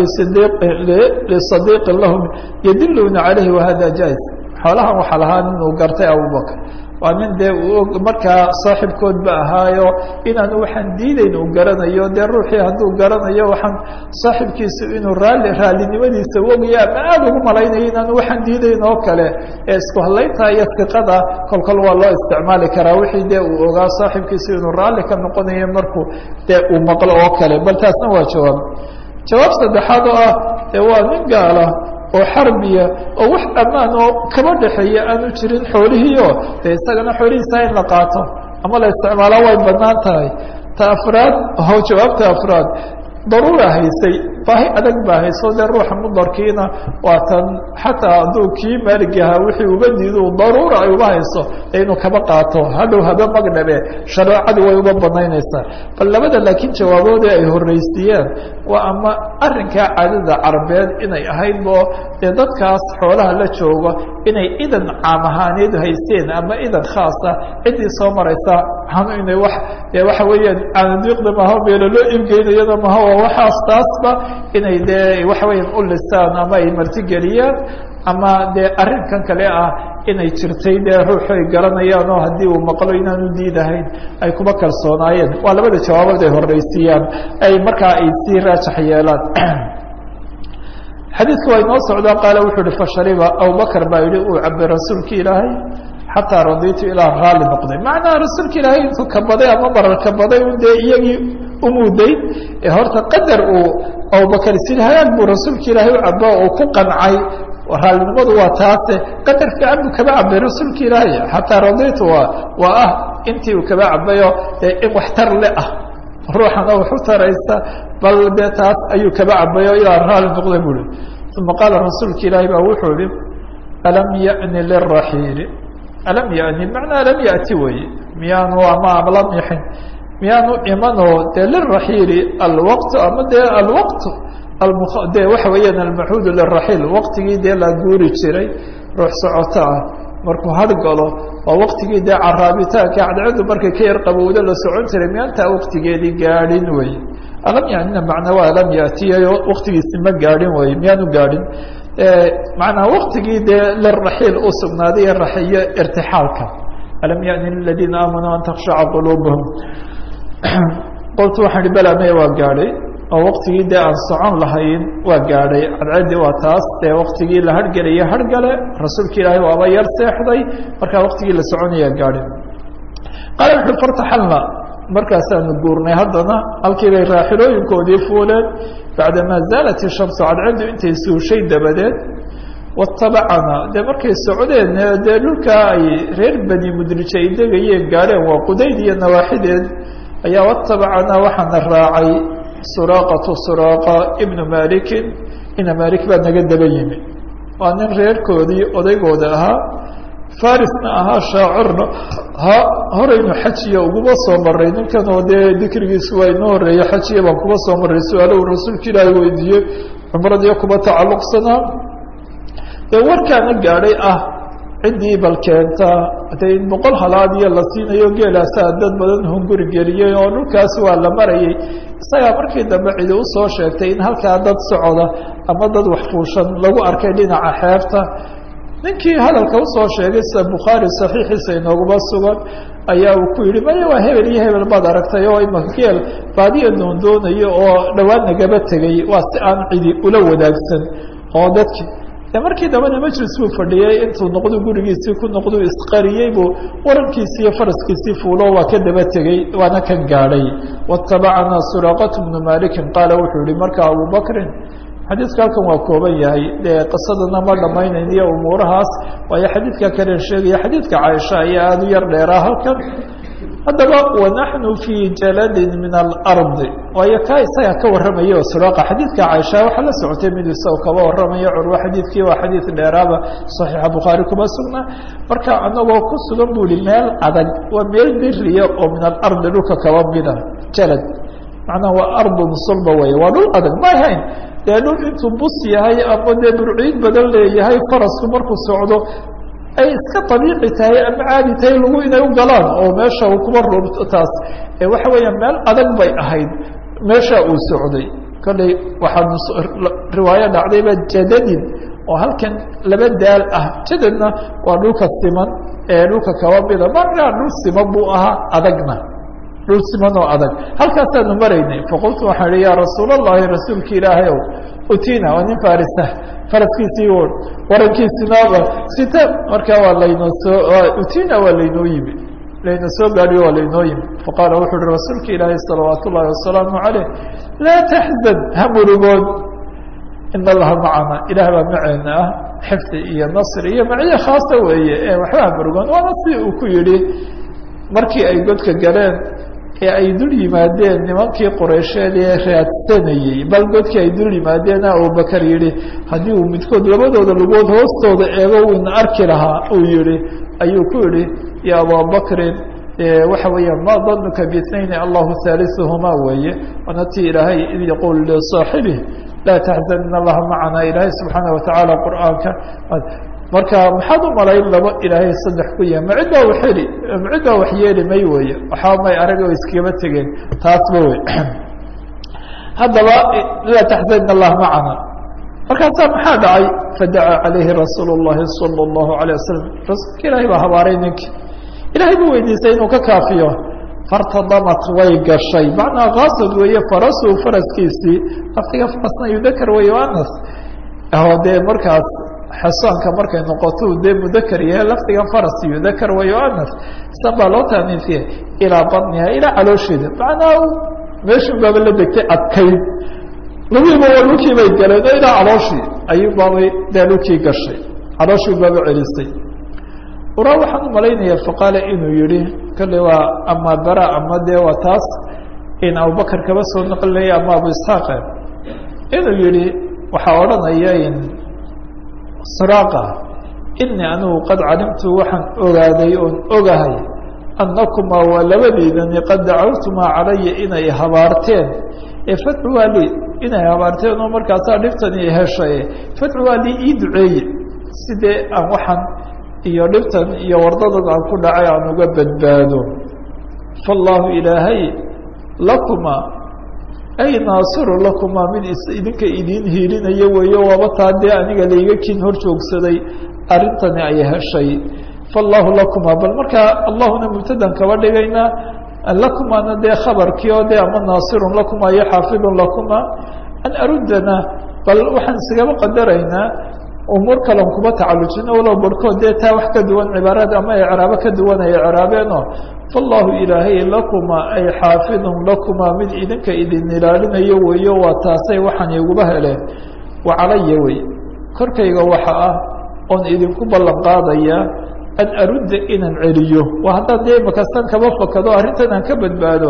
lisadiiqin lahum yadiluna calayhi wahada jais xoolahan waxaa lahaa nin uu gartay abubakr waa nin dee markaa saaxibkoodba ahaayo inaanu waxaan diidayn uu garanayo dee ruuxii hadduu garanayo waxaan saaxibkiisu inuu raallinimadiisa ogaya ama aada ugu malaynayo inaanu waxaan diidayn oo kale ee isku hadlaynta iyo siqada kolkol waa loo isticmaali karaa wixii dee uu ogaa saaxibkiisu inuu raalli ka noqonayo markuu dee uu maqlo oo kale bal taasna waa jawaab saddexaad oo ah dee waa nin gaala oo xarbiya oo wax ammaan oo kaba dhexeeya aanu jirin xoolihiio dee isagana xoolihiisa in la qaato ama la isticmaalo way banaan tahay ta afraad oo jawaabta afraad daruura haysay baahi adag baa hayso dee ruuxa mudarkiina waa tan xataa hadduu kii maalig ahaa wixii uga diido daruura ay uga hayso inuu kaba qaato hadhow habe magdhabe shareecadu way uga banaynaysaa bal labada laakiin jawaaboodii ay horreysiiyeen waa ama arrinkaa caadada carabeed inay ahaydbo dee dadkaas xoolaha la jooga inay idan caam ahaaneed haysteen ama idan khaasa ciddii soo maraysa hanu inay wax dee waxa weeyaan caanadiiqda maha meelo loo iibgeynayana maha waa waxaas taasba inay dee waxa weeyaan u lisaan ama ay martigeliyaan ama dee arrinkan kale ah inay jirtay dee ruuxu ay garanayaan oo haddii uu maqlo inaanu diidahayn ay kuma kalsoonaayeen waa labada jawaabood ay horreysiiyaan ay markaa ay sii raajax yeelaan xadiidka waa inoo socdaa qaala wuxuu uhi fashariba abubakr baa yihi uu cabay rasuulki ilaahay xataa radiitu ilaa raalli noqday macnaha rasuulka ilaahay intuu kabaday ama marar kabaday un dee iyagii umuuday ee horta qadar uu abubakr sida hagaag buu rasuulka ilaahay u cabo oo ku qancay raallinimadu waa taase qadar fiican buu kaba cabay rasuulka ilaahay xataa radiitu waa ah intii uu kaba cabayo dee in waxtar le ah ruuxana wax u taraysa bal dee taas ayuu kaba cabayo ilaa raalli noqday bui uma qaala rasuulka ilaahay baa wuxuu ihi alam yani liraxiili alam yani macnaa lam yati weye miyaanu ama lam yaxin miyaanu imanoo dee liraxiili alwaqt ama dee alwaqt dee waxa weeyaan almaxuud liraxiil waqtigii dee la guuri jiray ruux socoto ah markuu har galo waa waqtigii dee caraabitaanka cadceedu markay ka yar qabowdo la socon jiray miyaantaa waqtigeedii gaadhin wey alam yanina macnaa waa alam yatiyayo waqtigiisi ma gaadhin wey miyaanu gaadhin macnaa waqtigii dee liraxiil u sugnaaday iyo irtixaalka alam yani liladiina aamanuu an takshaca quluubahum qoltu waxaan ihi bala maya waa gaadhay oo waqtigii dee aan socon lahayn waa gaadhay cadceeddii waa taas dee waqtigii la hargelaya hargale rasuulka ilaahay waaba yar seexday markaa waqtigii la soconaya gaadhin qaala wuxu fartaxalna markaasaanu guurnay haddana halkii bay raaxilooyinkoodii fuuleen bacdamaa zaalat ishamsu cadceeddu intay suushay dabadeed watabacana dee markay socdeen dee dhulkaa ay reer bani mudrij ay degayeen gaadheen waa qudayd iyo nawaaxideed ayaa watabacana waxaana raacay suraaqatu suraaqa ibnu malikin ina malik baa naga daba yimi waa nin reerkoodii odaygooda ahaa farisna ahaa shaacirna horaynu xajiya uguma soo maray ninkan oo dee dikrigiisu waa inoo horeeya xajiya baan kuba soo maray su-aalow rasuulka ilaahay weydiiyey cumradiiyo kuba tacalluqsanaa dee warkaana gaadhay ciddii bal keenta de in 100 halaad iyo la siinayo geelaasaa dad badan hunguri geliyey oo dhulkaas waa la marayay isagaa markii dambe cidi usoo sheegtay in halkaa dad socoda ama dad waxfuushan lagu arkay dhinaca xeebta ninkii hadalka usoo sheegay sida bukhaari saxiixiisa inooguma sugan ayaa uu ku yihi maya waa hebel iyo hebel baad aragtay oo imaka geel baadiya doondoonayo oo dhowaan nagaba tegay waa si aan cidi ula wadaagsan oo dadki markii dambena majlis buu fadhiyey intuu noqdu gurigiisii ku noqdu isqariyey buu warankiisii iyo faraskiisii fuulo waa ka daba tegey waana kan gaadhay watabacana suraqat bnu malikin qaala wuxuu yihi marka abubakrin xadiidka halkan waa kooban yahay dee qisadana ma dhamaynayn iyo umuurahaas waayo xadiidka kale sheegaya xadiidka caaisha ayaa aada u yar dheeraa halkan haddaba wanaxnu fii jaladin min alardi waayo kaa isaga ka warramaya oo suraaqa xadiidka caaisha waxaa la socotay mid isaga kaba warramaya curwa xadiidkii waa xadiid dheeraaba saxiixa bukhaari kuma sugna marka anagoo ku sugan buu ihi meel adag waa meel biriya oo min alardi dhulka kaba mida jalad macnaha waa ardun sulba weeye waa dhul adag ma ahayn dee dhul intuu bus yahay ama dee burciid badan leeyahay farasku markuu socdo ay iska abiici tahay ama caadi tahay lagu inay u galaan oo meesha uu kuba roobto taas waxa weeya meel adag bay ahayd meesha uu socday kolley waxaa riwaayo dhacdayba jadadin oo halkan laba daal jadadna waa dhulka siman ee dhulka kaba mida markaa dhul siman buu ahaa adagna dhul siman oo adag halkaasaanu maraynay faqultu waxaan ihi yaa rasuul allahi rasuulka ilaahay ow utina waa nin farisa faraskiisii warankiisinaaba sita markaa waa laynoo soo utina waa laynoo yimi layna soo gaadhiyo waa laynoo yimi faqaala wuxuu uhi rasuulka ilaahay salawaat ullahi wasalaamu caleyh laa taxzan ha murugood in allaha macana ilaah baa maceena xifdi iyo nasri iyo maciye khaasa weeye waxba ha murugoon waana si uu ku yihi markii ay godka galeen ee ay dul yimaadeen nimankii qoreysheed ee raadsanayey bal godkii ay dul yimaadeen abubakar yihi haddii uu midkood labadooda lugood hoostooda eego uuna arki lahaa uu yihi ayuu ku yihi ya ababakrin waxa weeyaan ma danuka biitnayn allahu haaliثuhuma weeye waana tii ilaahay id yaquul lisaaxibih laa taxzan in allaha macana ilaahay subxaana watacaala qur'aanka marka maxaad u malayn laba ilaahay saddex ku yahay ma cid baa waxeli ma cid baa wax yeeli may weeye waxaa may arag oo iskaba tegeen taasba wey haddaba laa taxzan in allah macana markaasaa maxaa dhacay fadacaa calayhi rasuul اllahi salى اllahu alيه wasalam rasuulka ilaahay baa habaaray ninkii ilahay buu weydiistay inuu ka kaafiyo fartadamat way gashay macnaa kaasad weeye farasu faraskiisii laftiga farasna yudakar weeye anas dee markaas xasaanka markay noqoto dee mudakar yahay laftigan faras yudakar wayo anas san baa loo taaniifiya ilaa badniha ilaa caloosheeda macnaa meeshun baaba la degtay adkayd labiiba waa dhulkii bay galeen oo ilaa calooshii ayuu baabay dee dhulkii gashay calooshii baaba celisay uraa waxaan u malaynaya faqaala inuu yihi kale waa ama bara ama dee waa taas in abubakar kaba soo naqlinaya ama abu isxaaqe inuu yihi waxaa odhanaya in siraaqa inii anigu qad calimtu waxaan ogaaday oon ogahay annakumaa waa labadiidani qad dacawtumaa calaya inay habaarteen fadcuwaa lii inay habaarteen oo markaasaa dhibtani heshay fadcuwaa lii ii duceeye sidee aan waxaan iyo dhibtan iyo wardadan aan ku dhacay aan uga badbaado faallahu ilaahay lakumaa ay naasiru lakumaa mid idinka idiin hiilinayo weeye waaba taa dee aniga layga kin hor joogsaday arrintani ay heshay faallahu lakumaa bal markaa allahuna mubtadan kaba dhigaynaa lakumaana dee khabarkii oo dee ama naasirun lakumaa iyo xaafidun lakumaa an aruddana bal waxaan isigaba qadaraynaa umuur kalen kuma tacalujino walow barhkood dee taa wax ka duwan cibaarada ama icraabo ka duwan ay icraabeeno faallahu ilaahay lakumaa ay xaafidun lakumaa mid idinka idin ilaalinayo weeyo waa taasay waxaan iguba heleen wa calaya wey korkayga waxa oon idinku ballan qaadaya an arudda inaan celiyo waa haddaan dee makastan kaba fakado arrintan aan ka badbaado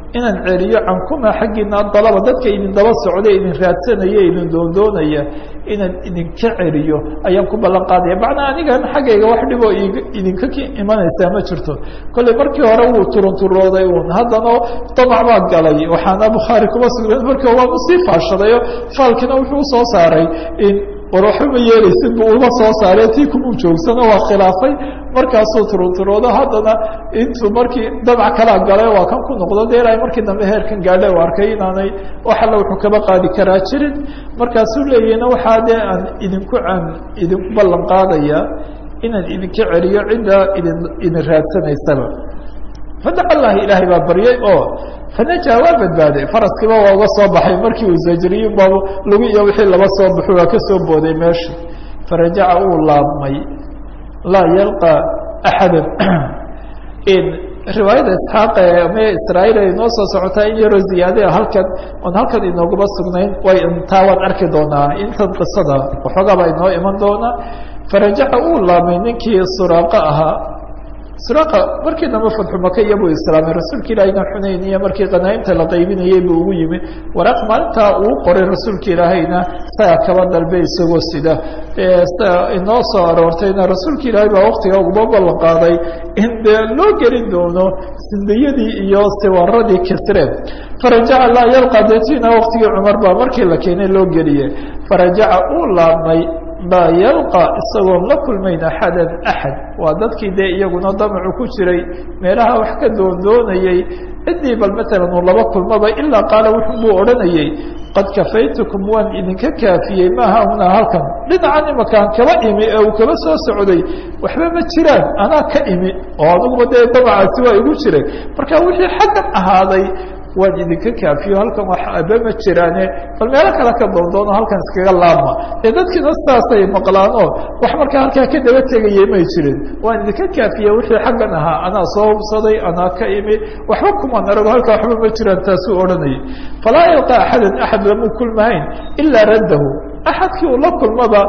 inaan celiyo cankuma xaggiina dalaba dadka idin daba socda idin raadsanaya idin doondoonaya inaan idinka celiyo ayaan ku ballan qaadaya macnaa anigan xaggayga wax dhiboo idinka imanaysaa ma jirto kolley markii hore wuu turunturooday un haddana damac baa galay waxaana bukhaari kuma sugnayn marka waa usii faashadayo faalkina wuxuu usoo saaray war waxuma yeelaysid bu uma soo saaree tii kumuu joogsano waa khilaafay markaasuu turunturoodo haddana intuu markii damac kalaa galay waa kan ku noqdo dee ilaahay markii dambe heerkan gaadha u arkay inaanay wax alla wuxuu kaba qaadi karaa jirin markaasuu leeyahna waxaa dee aan idinku ballan qaadaya inaan idinka celiyo cidda idin raadsanaysaba fadaca allahi ilaahay baa baryay oo fanajaa waa badbaaday faraskiiba waa uga soo baxay markii uu zajriyin ba lagu iyo wixii laba soo baxo waa ka soo booday meesha farajaca uu laabmay laa yalqa axada riwaayada isxaaq me israa'iil ay noo soo socotaa in yaroo ziyaadea halkan oon halkan inooguma sugnayn way intaa waan arki doonaa intan qisada waxoogaaba inoo iman doonaa farajaca uu laabmay ninkii suraaqa ahaa suraaqa markii dambe fatxu maka iyo buu islaamay rasuulka ilaahayna xunayn iyo markii qanaa'imta la qaybinayay buu ugu yimi waraaq maalintaa uu qoray rasuulka ilaahayna isagaa kaba dalbe isagoo sida inoo soo aroortayna rasuulka ilaahay baa waktiga uguma ballan qaaday in dee loo gelin doono sindiyadii iyo siwaradii kisreed farajaca laa yalqa deetiina waktigii cumar baa markii la keenay loo geliye farajaca uu laabmay laa yalqa isagoon la kulmayn axadan axad waa dadkii dee iyaguna damacu ku jiray meelaha wax ka doondoonayey ciddii bal matalan uu laba kulmaba ilaa qaala wuxuu buu odhanayey qad kafaytukum waan idinka kaafiyey maaha hunaa halkan dhinacan imakaan kaba imi ee uu kaba soo socday waxba ma jiraan anaa ka imi oo anuguba dee damacaasi waa igu jiray marka wixii xaggan ahaaday waan idinka kaafiyo halkan wax aba ma jiraane bal meelo kale ka doondoono halkan iskaga laabma ee dadkiina sidaasay maqlaanoo wax markaa halkaa ka daba tegayay may jirin waan idinka kaafiya wixii xaggan ahaa anaa soo hubsaday anaa ka imi waxba kuman arago halkaa waxba ma jiraan taasuu odhanayay falaa yalqa axadan axad lamuu kulmahayn ilaa raddahu axadkii uu la kulmaba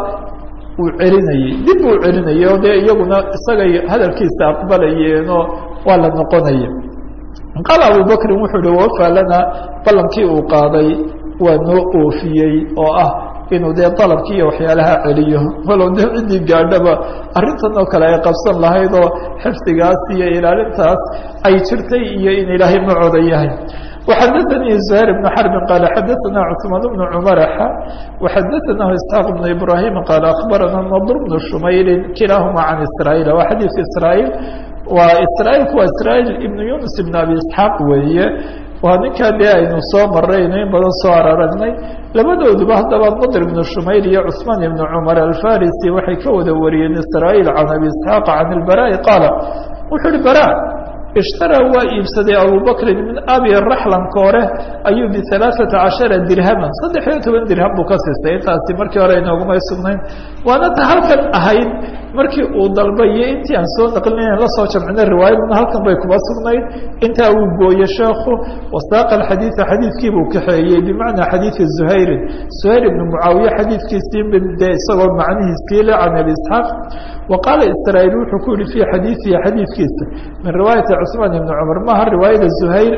uu celinayey dib uu celinayay oo dee iyaguna isagay hadalkiisa aqbalayeenoo waa la noqonaya qaala abu bakrin wuxuu uhi wafaa lana ballankii uu qaaday waa noo oofiyey oo ah inuu dee dalabkii iyo waxyaalaha celiyo walow dee ciddii gaadhaba arrintan oo kale ay qabsan lahayd oo xifdigaas iyo ilaalintaas ay jirtay iyo in ilaahay macooda yahay وxadثnي زهير بن حرب قال xadثna cثمان بن cمر وxadثnah اسحاq بن إبراهيم قال أخبرna نضر بن شmayl kilahma عن إسرائيل waa xadيث إسرائيل waa إسرائيلku waa إسرائيل iبن يuنس بن أبي اسحاaq weeye waa ninkaa dee aynu soo marayno in badan soo araragnay labadooduba haddaba نضر بن شmayl iyo cثمان بن cمر الفاrسي waxay ka wada wariyeen إسرائيل عن أبي اسحاaq عن البراء qاaل wuxuu hi brا ishtaraa waa iibsaday abubakrin min abi raxlanka hore ayuu bialaaثata cashara dirhaman 13 dirham buu ka siistay intaasi markii hore inoogumay sugnayn waana ta halkan ahayd markii uu dalbayo intii aan soo naqlinayn la soo jamcinay riwaayaduna halkan bay kuma sugnayd intaa uu gooye sheekhu wasaaqa xadiiثa xadiidkii buu kaxeeyey bimacnaa xadiiثi zuhayrin zuhayr ibn mucaawiye xadiidkiisii dee isagoo macnihiisii le can abi isxaaq وqاaل إسرائيل wuxuu ku yihi في xadيiثihi xadiidkiisa min riwaayaةi cثmaan بن cمر maha riwaayada زhayr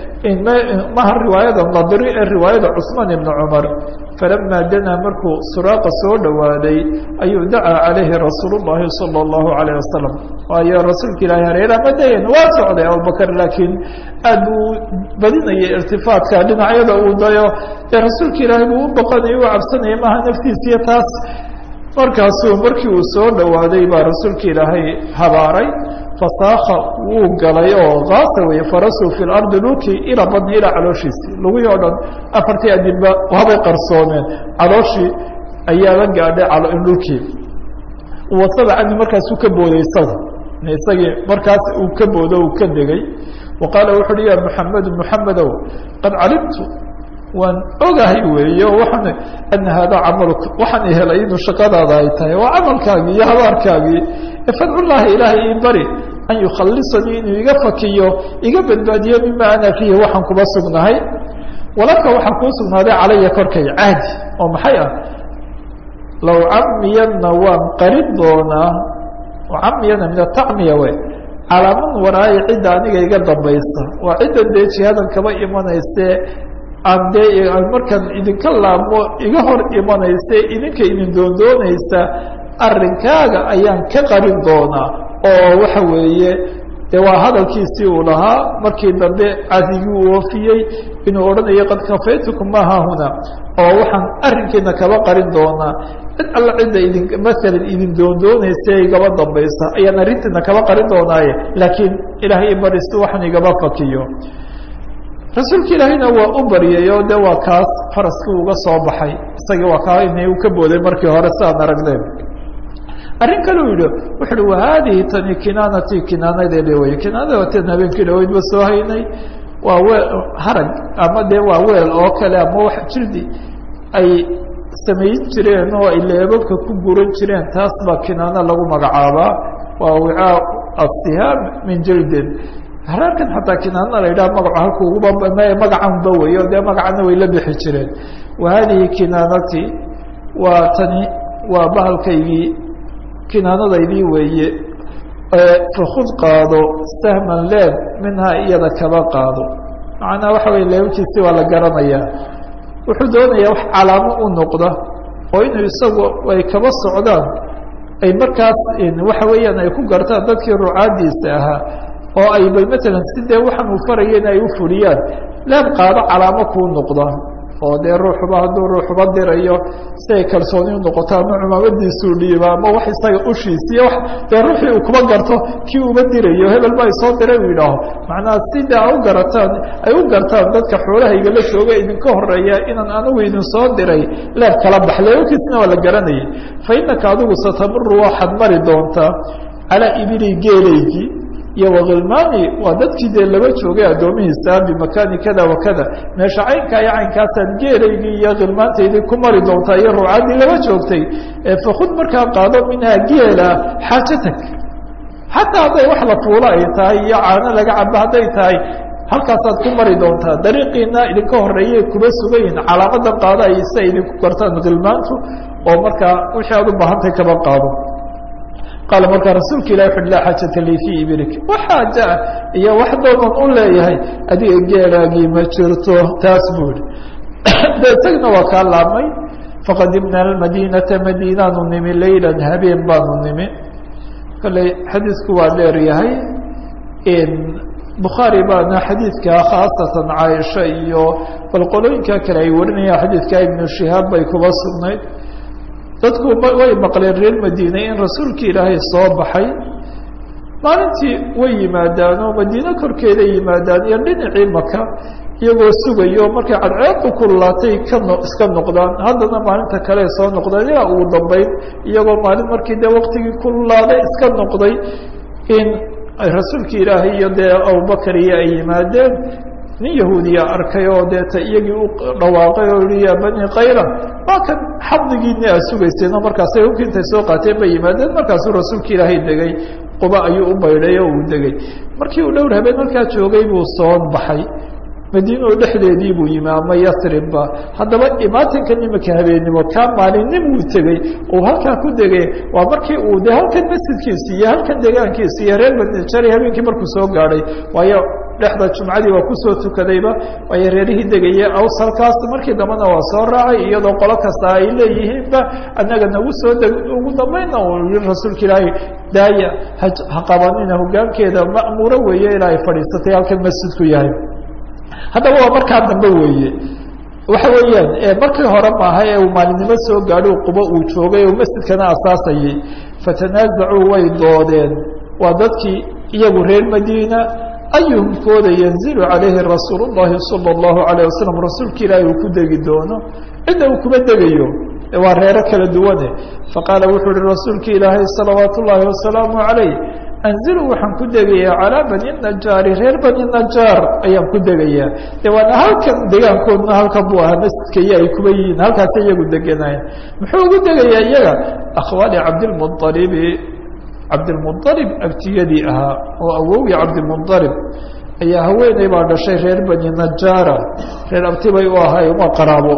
maha riwaayada nadri ee riwaayada cثmaan بن cمر falama danaa markuu suraaqa soo dhowaaday ayuu dacaa عalayhi rasuul الlahi salى الlahu عalيه wasalam waayo rasuulka ilahi hareera ma dayan waa socday abubakr laakiin aad buu badinayay irtifaatka dhinacyada uu dayo ee rasuulka ilaahi buu u baqanaya u cabsanaya maha naftiisiyo taas markaasuu markii uu soo dhowaaday baa rasuulka ilaahay habaaray fasaakha wuu galay oo kaasa weye farasuu fi lardi dhulkii ilaa badni ilaa calooshiisii lugihii o dhan afartii adinba habay qarsoomeen calooshii ayaaba gaadhay dhulkii wasaba cani markaasuu ka booday isaga isagii markaas uu ka boodo uu ka degay wa qaala wuxu uhi ya muxamedu muxamedow qad calimtu waan ogahay weeye waxaan ana haadaa camaluk waxaan helay inuu shaqadaada ay tahay waa camalkaagii iyo habaarkaagii fadcullahi ilaahay ii bari an yukhalisanii inuu iga fakiyo iga badbaadiyo mima ana fiihi waxaan kuba sugnahay walaka waxaa kuu sugnaaday calaya korkay caadi oo maxay ah low camiyana waan qarin doonaa camiyana min atacmiya we calaaman waraaye cidda aniga iga dambaysa waa ciddan dee jihadan kaba imanayse aan dee markaan idinka laabmo iga hor imanayse idinka idin doondoonaysa arrinkaaga ayaan ka qarin doonaa oo waxa weeye de waa hadalkiisii uu lahaa markii dambe cadigii uu oofiyey inuu odhanayo qad kafaytukum ma haahuna oo waxaan arrinkiina kaba qarin doonaa cid alla cidda idin maalan idin doondoonaysa igaba dambaysa ayaan arrintiina kaba qarin doonaaye laakiin ilaahay ibaristo waxaan igaba fakiyo rasuulka ilaahayna waa u baryay oo de waa kaas faraskii uga soo baxay isagii waa kaa inay u ka booday markii hore sidaan aragneen arrin kale u yidhi wuxu uhi wahadihi tani kinaanatii kinaanadeeda wey kinaanada wateen habeenkii dhaweydba soo haynay waa weel harag ama dee waa weel oo kale ama wax jirdi ay samayn jireen oo ay leebabka ku guran jireen taas baa kinaano lagu magacaabaa waa wicaa asihaam min jildin haraarkan xataa kinaanana la yidhaha magaco halku uguba magacanba wey o dee magacana way la bixi jireen wahadihi kinaanatii waa tani waa bahalkaygii kinaanadaydii weeye fakud qaado sahman leeb minhaa iyada kaba qaado macnaa waxa weye leebkiisi waa la garanayaa wuxuu doonayaa wax calaamo u noqda oo inuu isagu ay kaba socdaan ay markaas waxa weeyaan ay ku gartaan dadkii rucaadiisa ahaa oo ay bal matalan si dee waxaan uu faraya in ay u fuliyaan leeb qaado calaamo kuu noqda oo dee ruuxuba hadduu ruuxuba dirayo si ay kalsooni u noqoto ama cumaamadiisuu dhiiba ama wax isaga ushiisiyo wa dee ruuxii uu kuba garto kii uba dirayo hebel baa isoo diray u yidhaaho macnaha sida ay u gartaan dadka xoolaha igala jooga idinka horeeya inaan anigu idin soo diray leeb kala bax leebkiisna waa la garanayay fa inaka adigu satamuru waxaad mari doontaa calaa ibili geelaygii iyo wakilmaani waa dadkii dee laba joogay addoomihiisa bimakani kada wa kada meesha caynkaa iyo caynkaasaan geelaygii iyo khilmaantaydii ku mari doontaa iyo ruucaddii laba joogtay fakud markaa qaado minhaa geela xaajatag xataa hadday wax la fuulo ay tahay iyo caano laga cabo hadday tahay halkaasaad ku mari doontaa dariiqiina idinka horeeyay kuba sugayihin calaamadan qaada ay si ay idinku gartaan khilmaantu oo markaa wixii aad u baahantay kaba qaado qaala markaa rasuulka ilahi wuxu laa xaajata lii fii ibilik wax xaaja ah iyo wax doonan u leeyahay adiga geelaagii ma jirto taas buu ihi de isagna waa kaa laabmay faqadimna almadiinata madiinaanu nimi laylan habeen baanu nimi kale xadiisku waa dheer yahay bukhaari baana xadiidka khaasatan caaisha iyo bal qolooyinka kale ay warinayaan xadiidka ibnu shihaab bay kuba sugnayd dadku way maqleen reer madiine in rasuulkii ilaahay soo baxay maalintii way yimaadaan oo madiine korkeeday yimaadaan iyo dhinacii maka iyagoo sugayo markay cadceedu kululaatay iska noqdaan haddana maalinta kale soo noqdaan ilaa ugu dambeyn iyagoo maalin markii dee waqtigii kululaaday iska noqday in rasuulkii ilaahay iyo dee abubakar iyo ay yimaadeen nin yahuudiya arkay oo deeta iyagii u dhawaaqay oo yihi ya bani kayra waa kan xaddigiini aad sugayseen oo markaasay hubkii intay soo qaateen bay yimaadeen markaasuu rasuulka ilaahay degay quba ayuu u maydhay oo uu degay markii uu dhowr habeen halkaa joogay buu soo baxay madiina oo dhexdeedii buu yimi ama yasribba haddaba imaatinkan imika habeennimo kaa maalinnim uu tegey uu halkaa ku degay waa markii uu de halkan masjidkiisi iyo halkan deegaankiisi iyo reer badnijari habeenkii markuu soo gaadhay waayo dhexda jumcadii waa kusoo tukadayba waayo reerihii degaya aws halkaas markii dambena waa soo raacay iyadoo qolo kasta ay leeyihiinba annaga nagu soo deg ugu dambayna uu yii rasuulka ilaahay daaya ha qabanina hogaankeeda ma'muuro weeye ilaa ay fadhiisatay halkan masjidku yahay haddaba waa markaa dambe weeye waxa weeyaan markii hore maaha ee uu maalinimo soo gaadho qubo uu joogay oo masjidkana asaasayay fatanaazacuu way doodeen waa dadkii iyagu reer madiina ayuhum kooda yanzilu calayhi rasuul اllahi salى اllahu alayه wasalam rasuulka ilaahi uu ku degi doono cidda uu kuma degayo waa reero kala duwane faqaala wuxuu uhi rasuulka ilaahay salawaat ullaahi wasalaamu calayh anzilu waxaan ku degayaa calaa bani najaari reer bani najaar ayaan ku degayaa de waana halkan degaankoodna halkan buu ahaa masjidka iyo ay kuba yihiin halkaasa iyagu deganayen muxuu ugu degayaa iyaga akhwaali cabdilmualibi cabdilmualib abtiyadii ahaa oo awowgii cabdilmualib ayaa haweeney baa dhashay reer bani najaara reer abti bay u ahaayeen waa qaraabo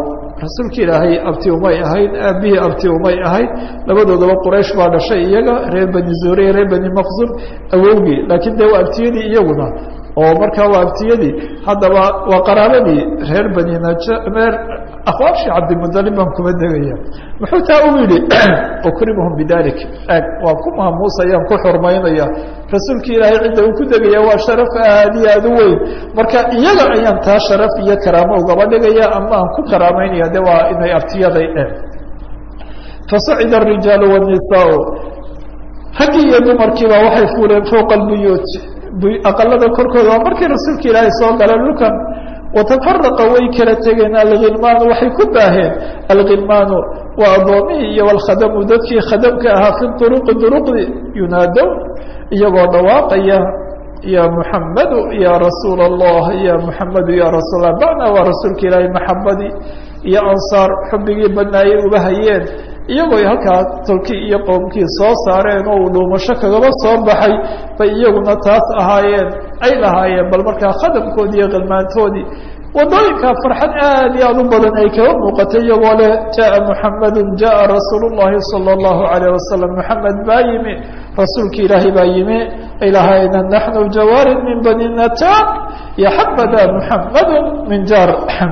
rasuulka ilaahay abti umay ahayd aabihii abti umay ahayd labadoodaba quraysh baa dhashay iyaga reer bani zuhre reer bani maqsum awowgii laakiin dee waa abtiyadii iyaguna oo markaa waa abtiyadii haddaba waa qaraabadii reer bani najameer akhwaashii cabdimudalib baan kuma degaya muxuu taa u yidhi ukrimuhum bidalik ag waan ku maamuusayaan ku xurmaynaya rasuulka ilaahay cidda uu ku degaya waa sharaf aad iyo aad u weyn marka iyaga ayaan taa sharaf iyo karaamo ugaba dhigaya ama aan ku karaamaynaya de waa inay abtiyaday dheh fasacida arijaalu wanisaau raggii iyo dumarkiiba waxay fuuleen fowqa albuyuut aqalada korkooda waa markii rasuulka ilaahay soo gala dhulkan watafaraqa way kala tegeen alghilmaanu waxay ku baaheen alghilmaanu waa addoomihii iyo alkhadamu dadkii khadamka ahaa fi duruqi duruqdi yunaadow iyagoo dhawaaqaya ya muxamadu ya rasuul allah ya muxamadu ya rasuul allah bacna waa rasuulka ilaahay maxabadii iyo ansaar xubbigii badnaayay uba hayeen iyagoo halkaa tolkii iyo qoomkii soo saareen oo uu dhuumasho kagaba soo baxay bay iyaguna taas ahaayeen ay lahaayeen bal markaa khadamkoodii iyo khilmaantoodii wadooyinkaa farxad aad iyo aad u badan ay kaga muuqatay iyagoo leh jaءa muxamadu jaءa rasuul الlahi salى الlahu عalيه wasalam muxamed baa yimi rasuulka ilaahay baa yimi ay lahaayeen naxnu jawaarid min bani nataan yaxabada muxamadu min jaar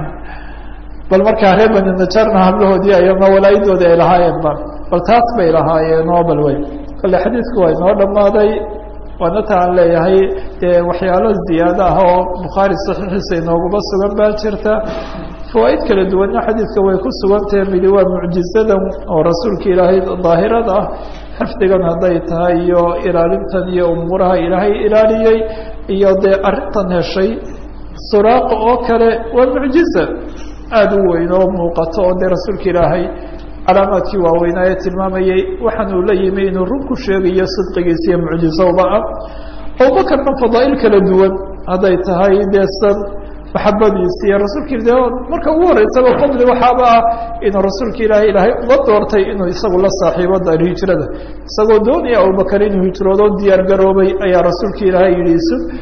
bal markaa reer bani najaarna hablahoodii ayama walaayadoodii ay lahaayeen bal taas bay lahaayeen oo bal weyn kale xadiidku waa inoo dhammaaday waana ta aan leeyahay dee waxyaalo ziyaado ah oo bukhaari saxiixiisa inooguma sugan baa jirta fawaaid kala duwanna xadiidka way ku sugantahe midi waa mucjizadan oo rasuulka ilaahay daahirada ah xifdigan hadday tahay iyo ilaalintan iyo umuuraha ilaahay ilaaliyey iyo dee arrintan heshay suraaqa oo kale waa mucjiza aada u weyn oo muuqato oo dee rasuulka ilaahay calaamaadkii waaweynaaye tilmaamayey waxaan uu la yimi inuu run ku sheegayo sidqigiisa iyo mucjizowba ah abubakarna fadaa'il kala duwan hadday tahay dee san maxabadiisi iyo rasuulka de marka ugu horeysaba fadli waxaaba ah inuu rasuulka ilaahay uga doortay inuu isagu la saaxiibo dar hijrada isagoo doonaya abubakar inuu hijroodo diyaar garoobay ayaa rasuulka ilaahay yidhi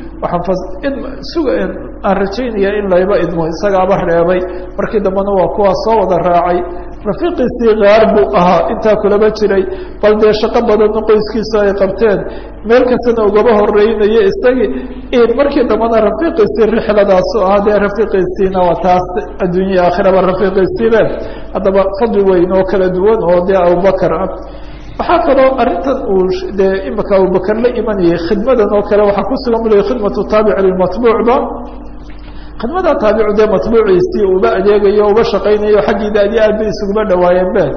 waxaan aan rajaynaya in layba idmo isagaaba reebay markii dambena waa kuwaa soo wada raacay rafiiqiisii kaar buu ahaa intaa kulaba jiray bal dee shaqo badanna qoyskiisa ay qabteen meel kastana ugaba horeynaye isagii markii dambena rafiiqiisii rixladaasu ahaa dee rafiiqiisiina waa taas adduunya aakhiraba rafiiqiisiibe haddaba fadli weyn oo kala duwan oo dee abubakar ah waxaa kaloo arrintan uu dee imika abubakar la imanayay khidmadan oo kale waxaa ku sugan bul khidmatu taabic lilmatbuucba khidmada taabicu dee matbuuciisii uba adeegayo uba shaqaynayo xaggii daadi aad bay isuguma dhawaayeen be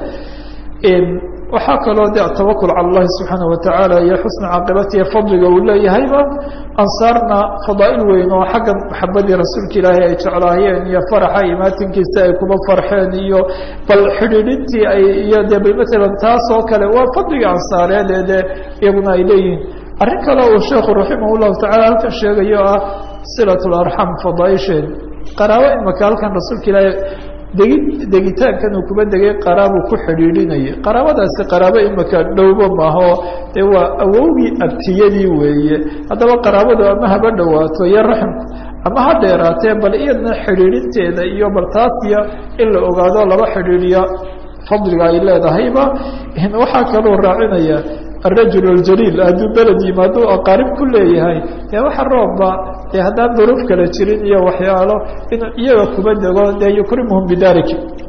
waxaa kaloo de atawakul cala اllahi subxaanaه watacaala iyo xusna caaqibatiya fadliga uu leeyahayba ansaarna fadaa'il weyn oo xagga maxabadii rasuulka ilaahay ay jeclaayeen iyo faraxa imaatinkiisa ay kuma farxeen iyo bal xidhiidhintii ay iyo de matalan taas oo kale waa fadliga ansaareed ee de iyaguna ay leeyihiin arrin kale uu sheekhu raximah llahu tacala halkan sheegayo ah silat larxam fadaaisheed qaraabo imaka halkan rasuulka ilaahay degitaankan uu kuba degay qaraabuu ku xidhiidhinayay qaraabadaasi qaraabo imaka dhowba maaho dee waa awowgii abtiyadii weeye haddaba qaraabadu ama haba dhowaato iyo raximku ama ha dheeraatee bal iyadna xidhiidhinteeda iyo bal taasiya in la ogaado laba xidhiidhiya fadliga ay leedahayba waxaa kaloo raacinaya الرجل الجليل hadduu beled yimaado aqaarib ku leeyahay dee waxa roobba dee haddaan duruuf kala jirin iyo waxyaalo inuu iyaga kuba dego dee yukrimuhum bidalik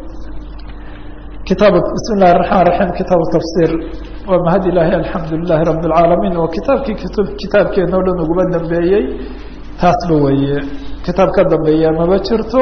kitaab bismi الlahi الرaحman الرaحيم kitaab tafsir waa mahad ilahi alxamdu lilahi رab العaalamiin oo kitaabkii kitaabkeena o dhan uguba dambeeyey taasba weeye kitaab ka dambeeya maba jirto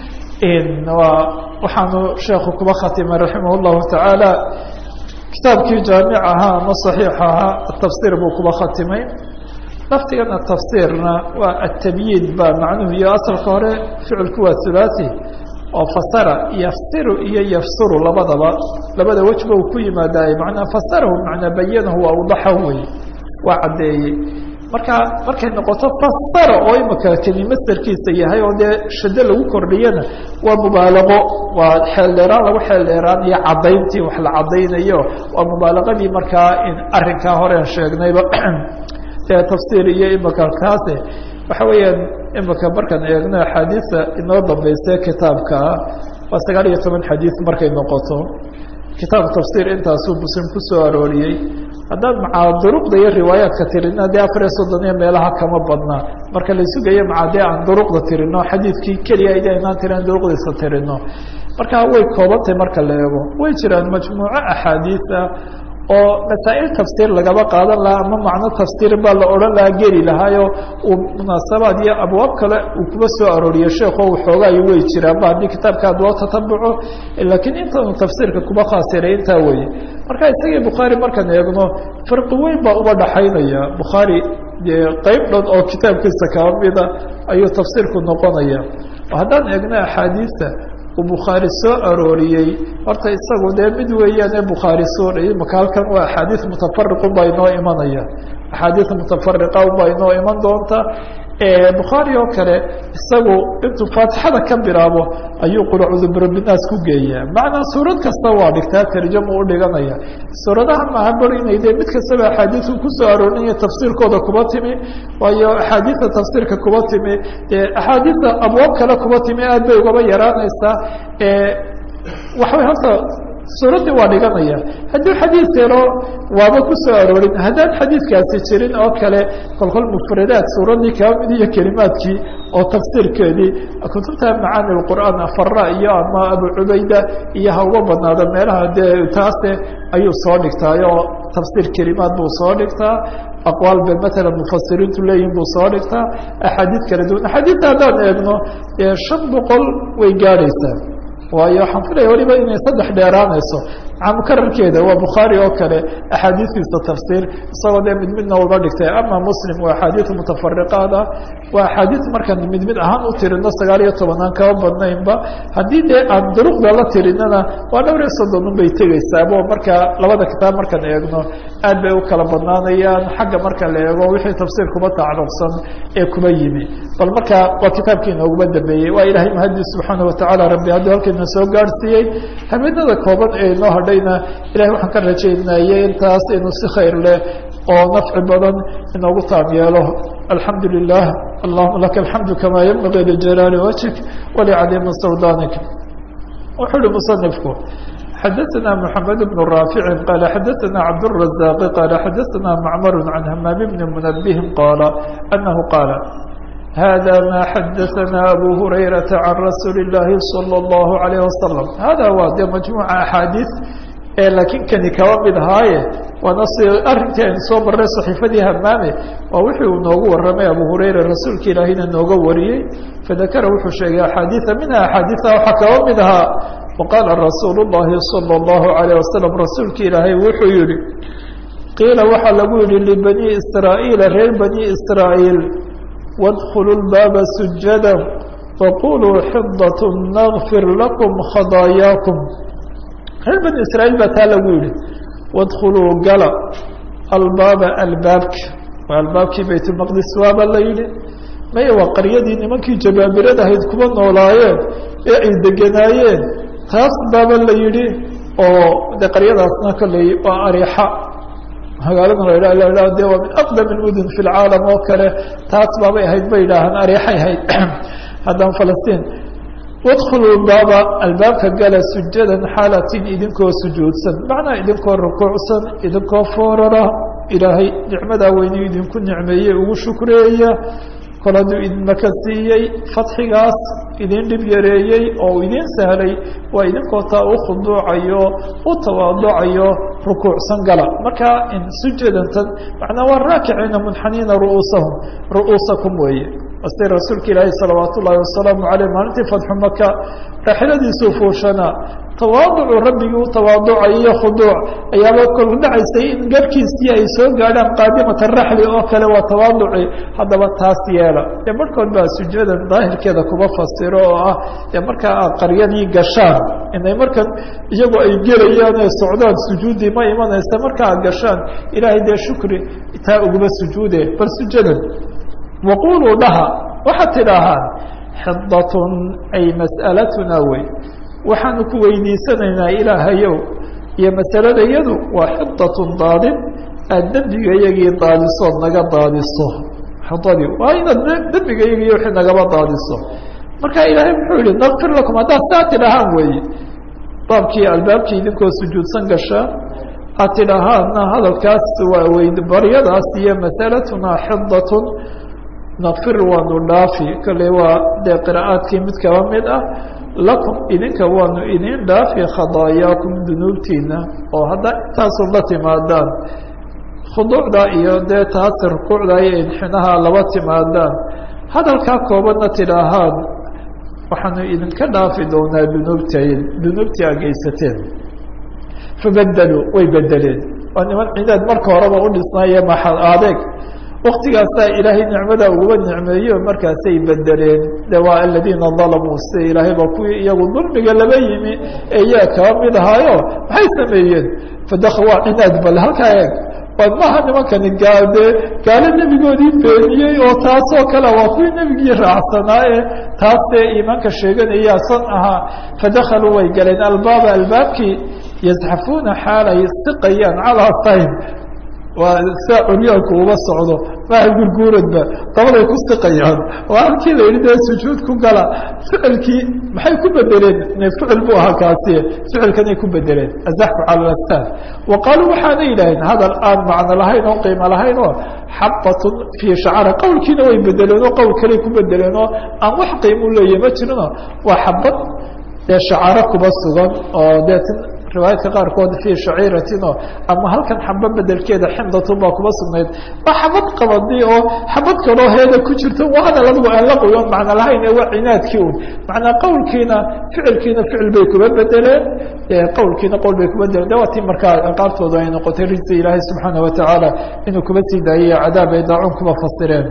waxaanu sheekhu kuba khatimay raximah الlahu taعaalى kitaabkii jaamic ahaa ama صaxiix ahaa atafsir buu kuba khatimay laftigan atafsirna waa atabyiid ba macnuhu iyo asalka hore ficilku waa hulaaثi oo fasara yafsiru iyo yafsuru labada wejba uu ku yimaadaay manaa fasarahu manaa bayanahu waa awdaxahu wey waa caddeeyey markay noqoto fasara oo imika keli masderkiisa yahay oo dee shado lagu kordhiyana waa mubaalaqo waa xeeldheeraan lagu xeeldheeraanayo caddayntii wax la caddaynayo waa mubaalaqadii markaa arrinkaa horean sheegnayba dee tafsiir iyo imika kaase waxa weeyaan imika markaan eegno axaadiisa inoo dambaysa kitaabkaa waa 19 xadiid markay noqoto kitaabu tafsiir intaasuu muslim ku soo arooriyey haddaad macaa duruqda iyo riwaayaadka tirina dee 430 iyo meelaha kama badna marka la sugayo macaa dee aan duruqda tirino xadiidkii keliya inaan tirin duruqdiisa tirino marka way koobantahay marka la eego way jiraan majmuuco axaadiisa oo masaa'il tafsiir lagaba qaadan lahaa ama macno tafsiir baa la odhan lahaa geli lahaayo uu munaasabaad iyo abwaab kale uu kuba soo arooriyo sheekho waxoogaayo way jiraan ba haddii kitaabkaad loo tatabuco laakiin intaanu tafsiirka kuba khaasiray intaa weye marka isagii bukhaari markaan eegno farqi weyn baa uba dhaxaynaya bukhaari dee qeyb dhan oo kitaabkiisa kaba mida ayuu tafsiirku noqonaya haddaan eegno axaadiista bukhaari soo arooriyey horta isagu dee mid weeyaane bukhaari soo maka halkan waa axaadiis mutafariqun baa inoo imanaya axaadiis mutafariqa baa inoo iman doonta bukhaari oo kale isagu intuu faatixada ka bilaabo ayuu qurcudu birabinaas ku geeyaa macnaa suurad kasta waa dhigtaa tarjamo u dhiganaya suuradaha maaha bar inay dee mid kastaba axaadiisu kusoo aroorinaya tafsiirkooda kuba timi waayo axaadiista tafsiirka kuba timi axaadiista abwaab kale kuba timi aad bay ugaba yaraanaysaa waxaway horta suuraddii waa dhiganaya haddii xadiid helo waaba ku soo aroorin haddaan xadiidkaasi jirin oo kale kolkol mufradaad suuraddii kaba mid iyo kelimaadkii oo tafsiirkeedii kutubta macaani lqur'aan afara iyo ama abu cubayda iyo ha uga badnaado meelaha dee taase ayuu soo dhigtaayo tafsiir kelimaad buu soo dhigtaa aqwaal bay matalan mufasiriintu leeyihin buu soo dhigtaa axaadiid kala duwan axaadiidta haddaan eegno 500 way gaadhaysaa waayo waxaan filaya waliba inay 3 dheeraanayso mukararkeeda waa bukhaari oo kale axaadiistiisa tafsiir isagoo dee mid midna uga dhigtay ama muslim waa axaadiis mutafariqaada waa axaadiis markaan mid mid ahaan u tirino 19 aan kaba badnaynba haddii dee aan duruqda la tirinana waa 30 bay tegaysaabo marka labada kitaab markaan eegno aad bay u kala badnaanayaan xagga marka la eego wixii tafsiir kuba tacalluqsan ee kuba yimi bal marka waa kitaabkii inooguba dambeeyey waa ilaahay mahadi subxaana watacaala rabbi hadduu halkayna soo gaadhsiiyey habeenada kooban ee inoo hadhayna ilahay waxaan ka rajaynayay intaas inuu si khayr leh oo nafci badan inoogu taam yeelo alxamdu lilah allahuma laka alxamdu kama yanbagii lijalaali wajhik walicadiimi suldanik wuxuu uhi musanifku xadaثna mحamed بن raafici qala xadaثna cabdالرaزاq qala xadaثna macmar can hamaam bni munabih qala anahu qaala hada ma xadaثna abu hurayraةa can rasuuli الlahi salى الlahu عalيه wasalam hada waa dee majmuuca axaadiiث laakiin kani kaba mid ahaaye waana si arrinkii aynu soo marray صaxiifadii hamaame waa wixii uu noogu warramay abu hurayra rasuulka ilaahina nooga wariyey fadakara wuxuu sheegay axaadiiثa minha axaadiiثa waxaa kaba mid ahaa waqaala rasuulu الlahi salى الlahu عalيه wasalam rasuulka ilaahay wuxuu yihi qiila waxaa lagu yihi libani israa'iila reer bani israa'iil wاdkuluu اlbaaba sujada faquluu xidaة nagfir lakum khadaayaakum reer bani israa'iil baa taa lagu yihi wadkuluu gala albaaba albaabka waa albaabkii baytulmaqdis waaba la yihi maya waa qaryadii nimankii jabaabirada ahayd kuba noolaayeen ee ay deganaayeen taas baaba la yihi oo de qaryadaasna kolley waa ariixa magaalada la de waa min aqdam اlmudun fi lcaalam oo kale taas baabay ahayd bay idhaahaan ariixay ahayd haddana falastiin wadkuluu baaba albaabka gala sujadan xaalatin idinkoo sujuudsan macnaa idinkoo rukuucsan idinkoo foorara ilaahay nicmadaa weyni idinku nicmeeyey ugu shukreeya kol hadduu idinmaka siiyey fadxigaas idin dhib yareeyey oo u idin sahlay waa idinkoo taa u khuduucayo u tawaaducayo rukuucsan gala marka sujadantan macnaa waa raakiciina munxaniina ru'uusakum weeye asti rasuulka ilaahi salawaat ullaahi wasalaamu caleyh maalintii fatxu maka raaxiladiisuu fuushanaa tawaaducu rabbigii u tawaaducay iyo khuduuc ayaaba kol dhacaysay in garhkiisii ay soo gaadhaan qaadimata raxli oo kale waa tawaaduci haddaba taas yeela dee markood baa sujadan daahirkeeda kuba fasiro oo ah dee markaa aad qaryadii gashaan inay markan iyagu ay gelayaan ee socdaan sujuuddii ma imanaysa marka aad gashaan ilaahay dee shukri taa uguma sujuude bal sujadan waquluu dhaha waxaad tidhaahaan xidatun ay mas'alatuna wey waxaanu ku weydiisanaynaa ilaahayow iyo masalada iyadu waa xidatun daadin aad dembiga iyagii daadisood naga daadiso xidadii waa inaad dembiga iyagii wixii nagaba daadiso marka ilaahay muxuu yihi nakfir lakum haddaad saa tidhahaan weeye baabkii albaabkii idinkoo sujuudsan gasha aad tidhahaadna hadalkaas waa weyd baryadaas iyo masalatuna xidatun nakfir waanu dhaafi kale waa dee qira'aadkii mid kaba mid ah lakum idinka waanu idin dhaafi khadaayaakum dunuubtiina oo haddaa intaasu la timaadaan khuduucda iyo dee taas rukuucda iyo inxinaha laba timaadaan hadalkaa koobanna tidhaahaan waxaanu idinka dhaafi doonaa dunuubtii aa geysateen fabeddeluu way bedeleen waa niman cidaad marka horeba u dhisnaaye maxal adeeg waktigaasaa ilaahay nicmada uguba nicmeeyo markaasay bedeleen de waa aladiina dalamuu sida ilaahay baa kuwii iyagu dulmiga laba yimi ee iyaa kaba mid ahaayo maxay sameeyeen waa cinaad bal halkaa eeg maha nimankani gaalo nebigoodii beeniyey oo taasoo kale waa kuwii nebigii raacsanaa ee taas dee iimaanka sheeganaya san ahaa fadakaluu way galeen albaaba albaabkii yazxafuuna xaal ay siqayaan calaa sayn waa saa curyaanku uba socdo maaha gurguuradba dabaday ku siqayaan waa halkii la yidhi dee sujuud ku gala ficilkii maxay ku bedeleen ficil buu ahaa kaasi ficilkanay ku bedeleen azaxfu cala lastaan wa qaaluu waxaana yidhaaheen hadal aan macno lahayn oo qiimo lahayn oo xabatun fii shacra qowlkiina way bedeleen oo qowl kaley ku bedeleen oo aan wax qiimo u leeyahy ma jirino waa xabad dee shacaro kuba sugan oo deetan riwaayadka qaarkood fii shaciiratinoo ama halkan xaba bedelkeeda ximdatun baa kuba sugnayd waa xabad qabadi oo xabad kaloo heeda ku jirto waana ladugu aan la qoyon macno lahayn ee waa cinaadkii un macnaa qowlkiina ficilkiina ficil bay kuba bedeleen qowlkiina qowl bay kuba bedeleen de waa tii markaa ciqaabtooda ay noqotay rijsi ilaahay subxaana watacaala inuu kuba sii daayay cadaab ay daacun kuba fasireen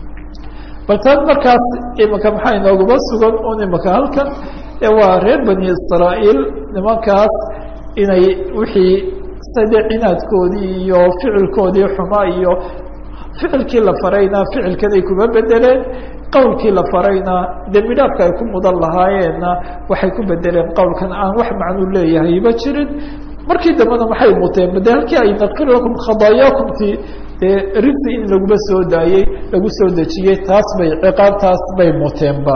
bal taan markaas imika maxaa inooguma sugan un imika halkan waa reer bani israa'iil nimankaas inay wixii sade cinaadkoodii iyo ficilkoodii xumaa iyo ficilkii la farayna ficilkanay kuma bedeleen qowlkii la farayna dembi dhaafka ay ku mudan lahaayeenna waxay ku bedeleen qowlkan aan wax macnuu leeyahay ma jirin markii dambena maxay muteen bade halkii ay nakfir lakum khadaayaakumtii rizqi in laguma soo daayey lagu soo dejiyey taas bay ciqaabtaas bay muteenba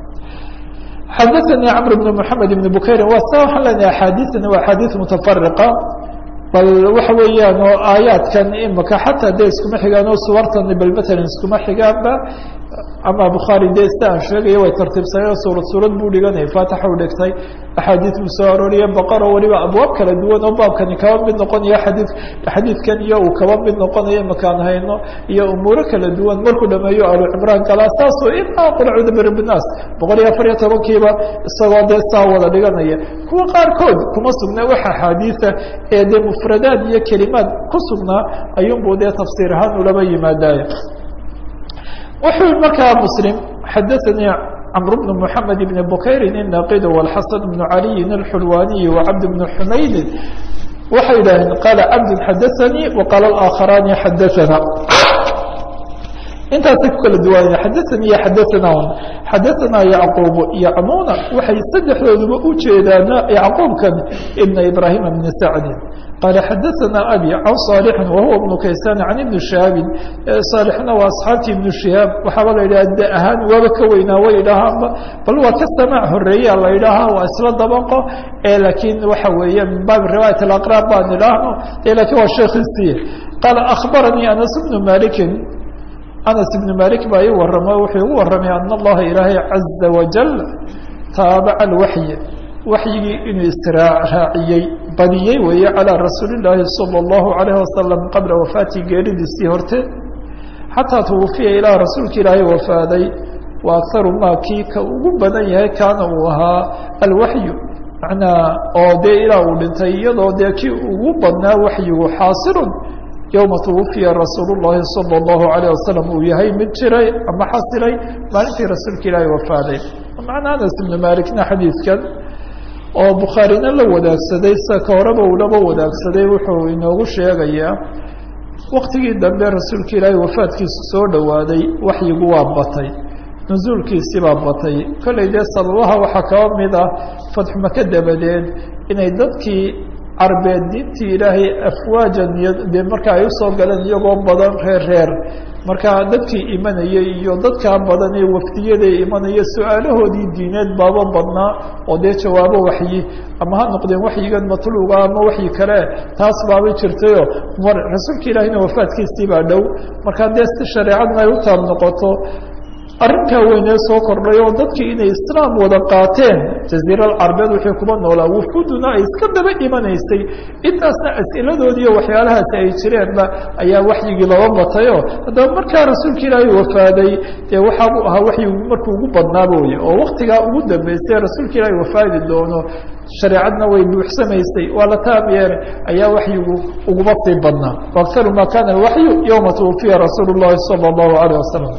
xadaثnي cمر بن محamed بن bukayri waa sa waxaan leenahay axaadiثani waa axaadiiث mutafariqa bal waxa weeyaan oo aayaadkan imika xataa dee iskuma xigaan oo suwartani bal matalan iskuma xigaanba ama bukhaari dee sida aan sheegaya way tartiibsanay oo suurad buu dhiganaya faatixa u dhigtay axaadiis buu soo arooriye baqaro waliba abwaab kala duwan oo baabkani kaba mid noqonaya xadiidkan iyo uu kaba mid noqonayo makaan hayno iyo umuuro kala duwan markuu dhameeyo alu cimraan galaa saasoo inaa qul acuudu birabbi nnaas 114kiiba isagoo dee saa wada dhiganaya kuwa qaarkood kuma sugnaa wax axaadiisa ee dee mufradaad iyo kelimaad ku sugnaa ayuunbuu dee tafsiir ahaan ulaba yimaadaaya wuxuu markaa mslim xadaثanii cمر بن محamed بن bukayri الناqid والxaسن بن عaliي الxulwaniي وcabd بن xumayd waxay idhaaheen qاla cabd xadaثanii وqاla الآkخراni xadaثna intaasay ku kala duwanaya xadaثanii iyo xadaثna xadaثna yعquب iyo camuna waxay saddexdooduba u jeedaan yعquubkan ibn ibrahim بn sacdi قال xadaثna abي can صاalح wahuwa بن kaysan can iبn شihaabi صاalحna waa asxaabtii iبn شihaab waxaaba la yidhaha de ahaan waaba ka weynaa way idhaahaanba bal waa ka samاع horeeya la idhaahaa waa isla dabaqo lakiin waxa weeye min baabi riwaayaة الأqrاab baan idhaahno lakin waa sheekiisii qaala أخbaranii anas بن maliki anas ibn malik baa ii waramo wuxuu igu warramay an اllaha ilaahay caزa wajal taabaca اlwaxyi waxyigii inuu israaciyey badiyey weeye calىa rasuuli الlaahi salى الlahu عalayه wasalam qabla wafaati geeridiisii horte xataa twufiya ilaa rasuulka ilaahay wafaaday wa akaru maa kii ka ugu badan yahay kaana uu ahaa alwaxyu macnaa oo dee ilaa uu dhintay iyadoo dee kii ugu badnaa waxyigu xaasilun yowma twufiya rasuul الlahi salى الlahu عalayه wasalam uu yahay mid jiray ama xasilay maalintii rasuulka ilaahay wafaaday macnaa anas ibn malikna xadiidkan oo bukhaarina la wadaagsaday sa ka horeba ulaba wadaagsaday wuxuu inoogu sheegayaa waktigii dambe rasuulka ilaahay wafaadkiisu soo dhowaaday waxyigu waa batay nusuulkiisii baa batay kollay dee sababaha waxaa kaba mid ah fatxu maka dabadeed inay dadkii carbeed diintii ilaahay afwaajan dee marka ay usoo galeen iyagoo badan reer marka dadkii imanayay iyo dadkaa badan ee wafdiyada imanaya su-aalahoodii diineed baaba badnaa oo dee jawaabo waxyi ama ha noqdeen waxyigan matluuga ama waxyi kale taas baaba jirtayo rasuulka ilaahina wafaadkiisii baa dhow markaa dee si shareecadna ay u taab noqoto arrinkaa weynee soo kordhay oo dadkii inay islaam wada qaateen jaziira alcarabeed wixii kuba noolaa wufuuduna ay iska daba imanaysay intaasna as'iladoodii iyo waxyaalahaasi ay jireenba ayaa waxyigii laba batayo haddaba markaa rasuulka ilaahay wafaaday dee waxaabuu ahaa waxyigu markuu ugu badnaaba weye oo waktigaa ugu dambeystay rasuulka ilaahay wafaadi doono shareecadna way buuxsamaysay waa la taab yeelay ayaa waxyigu uguma sii badnaa waaktaru ma kana alwaxyu yowma twufiya rasuulu llahi sala allahu alayh wasalam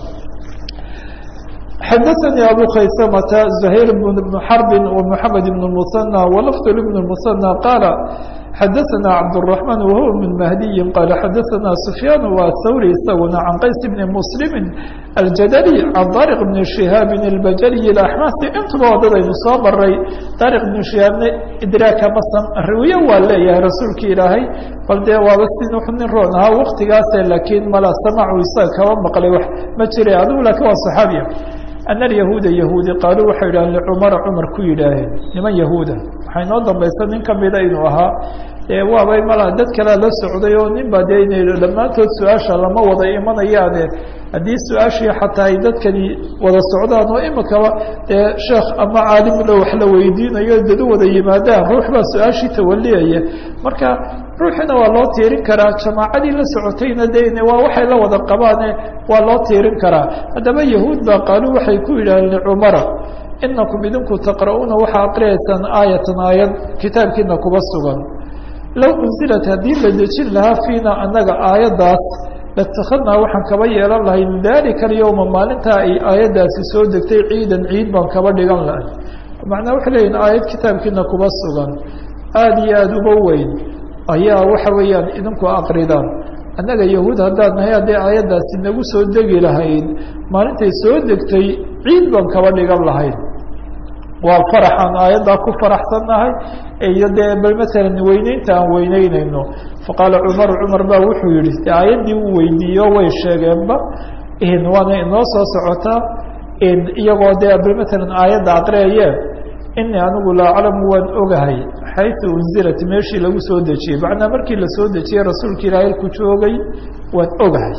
xadaثnي abو khaysmة زhayr بن xرb ومحamed بن المثنى ولفظ بن المثنى qاaل xadaثna cabdالرحمن وهو بن مهدي qال xadaثna سفyاn wthawrي isaguna can qays بن مسلم الjadلي can طارق بن شهاaب الbajلي الأحmasi intuba wadadaynu soo maray طارق بن شهاabna idraaka masan riwyo waa leeyahay rasuulka ilaahay bal dee waaba si nin roon ahaa waktigaase lakiin mala samacu isaga kaba maqlay wax ma jira adigu lakin waa صaxaabiya أن اليهوuda yahuudi qaaluu waxay yidhaheen لcmara cmar ku yidhaaheen niman yahuuda waxay noo dambaysa nin kamida inuu ahaa waabay mala dad kalea la socday oo nin ba dee inay dhammaantood su-aasha lama wada imanayaane haddii su-aashii xataa ay dadkani wada socdaan oo imikaba dee sheekh ama caalimla wax la weydiinayo dad u wada yimaadaan ruux baa su-aashii tawaliyaya marka ruuxina waa loo tiirin karaa jamaacadii la socotayna de waa waxay la wada qabaane waa loo tiirin karaa haddaba yahuud baa qaaluu waxay ku yidhaaheen licumara inakum idinku taqra'uuna waxaa aqriyaysaan aayatan aayad kitaabkiina kuba sugan low unzilat haddii la dejin lahaa fiina annaga aayaddaas latakadnaa waxaan kaba yeelan lahay min dalika alyowma maalintaa ay aayaddaasi soo degtay ciidan ciid baan kaba dhigan lahay macnaa waxay leeyihin aayad kitaabkiina kuba sugan aada iyo aada uba weyn ayaa waxa weeyaan idinku aqridaan annaga yahuud haddaan nahay hadday aayaddaasi nagu soo degi lahayd maalintay soo degtay ciid baan kaba dhigan lahayd waa faraxaan aayaddaa ku faraxsannahay iyo dee bal masalan weyneynta aan weyneynayno faqaala cumar baa wuxuu yihi de aayaddii u weydiiyo way sheegeenba waana inoo soo socotaa iyagoo dee bal masalan aayadda aqriyayeen inii anigu laa aclamu waan ogahay xayثu unzilat meeshii lagu soo dejiyey macnaa markii lasoo dejiyey rasuulka ilaahay ku joogay waan ogahay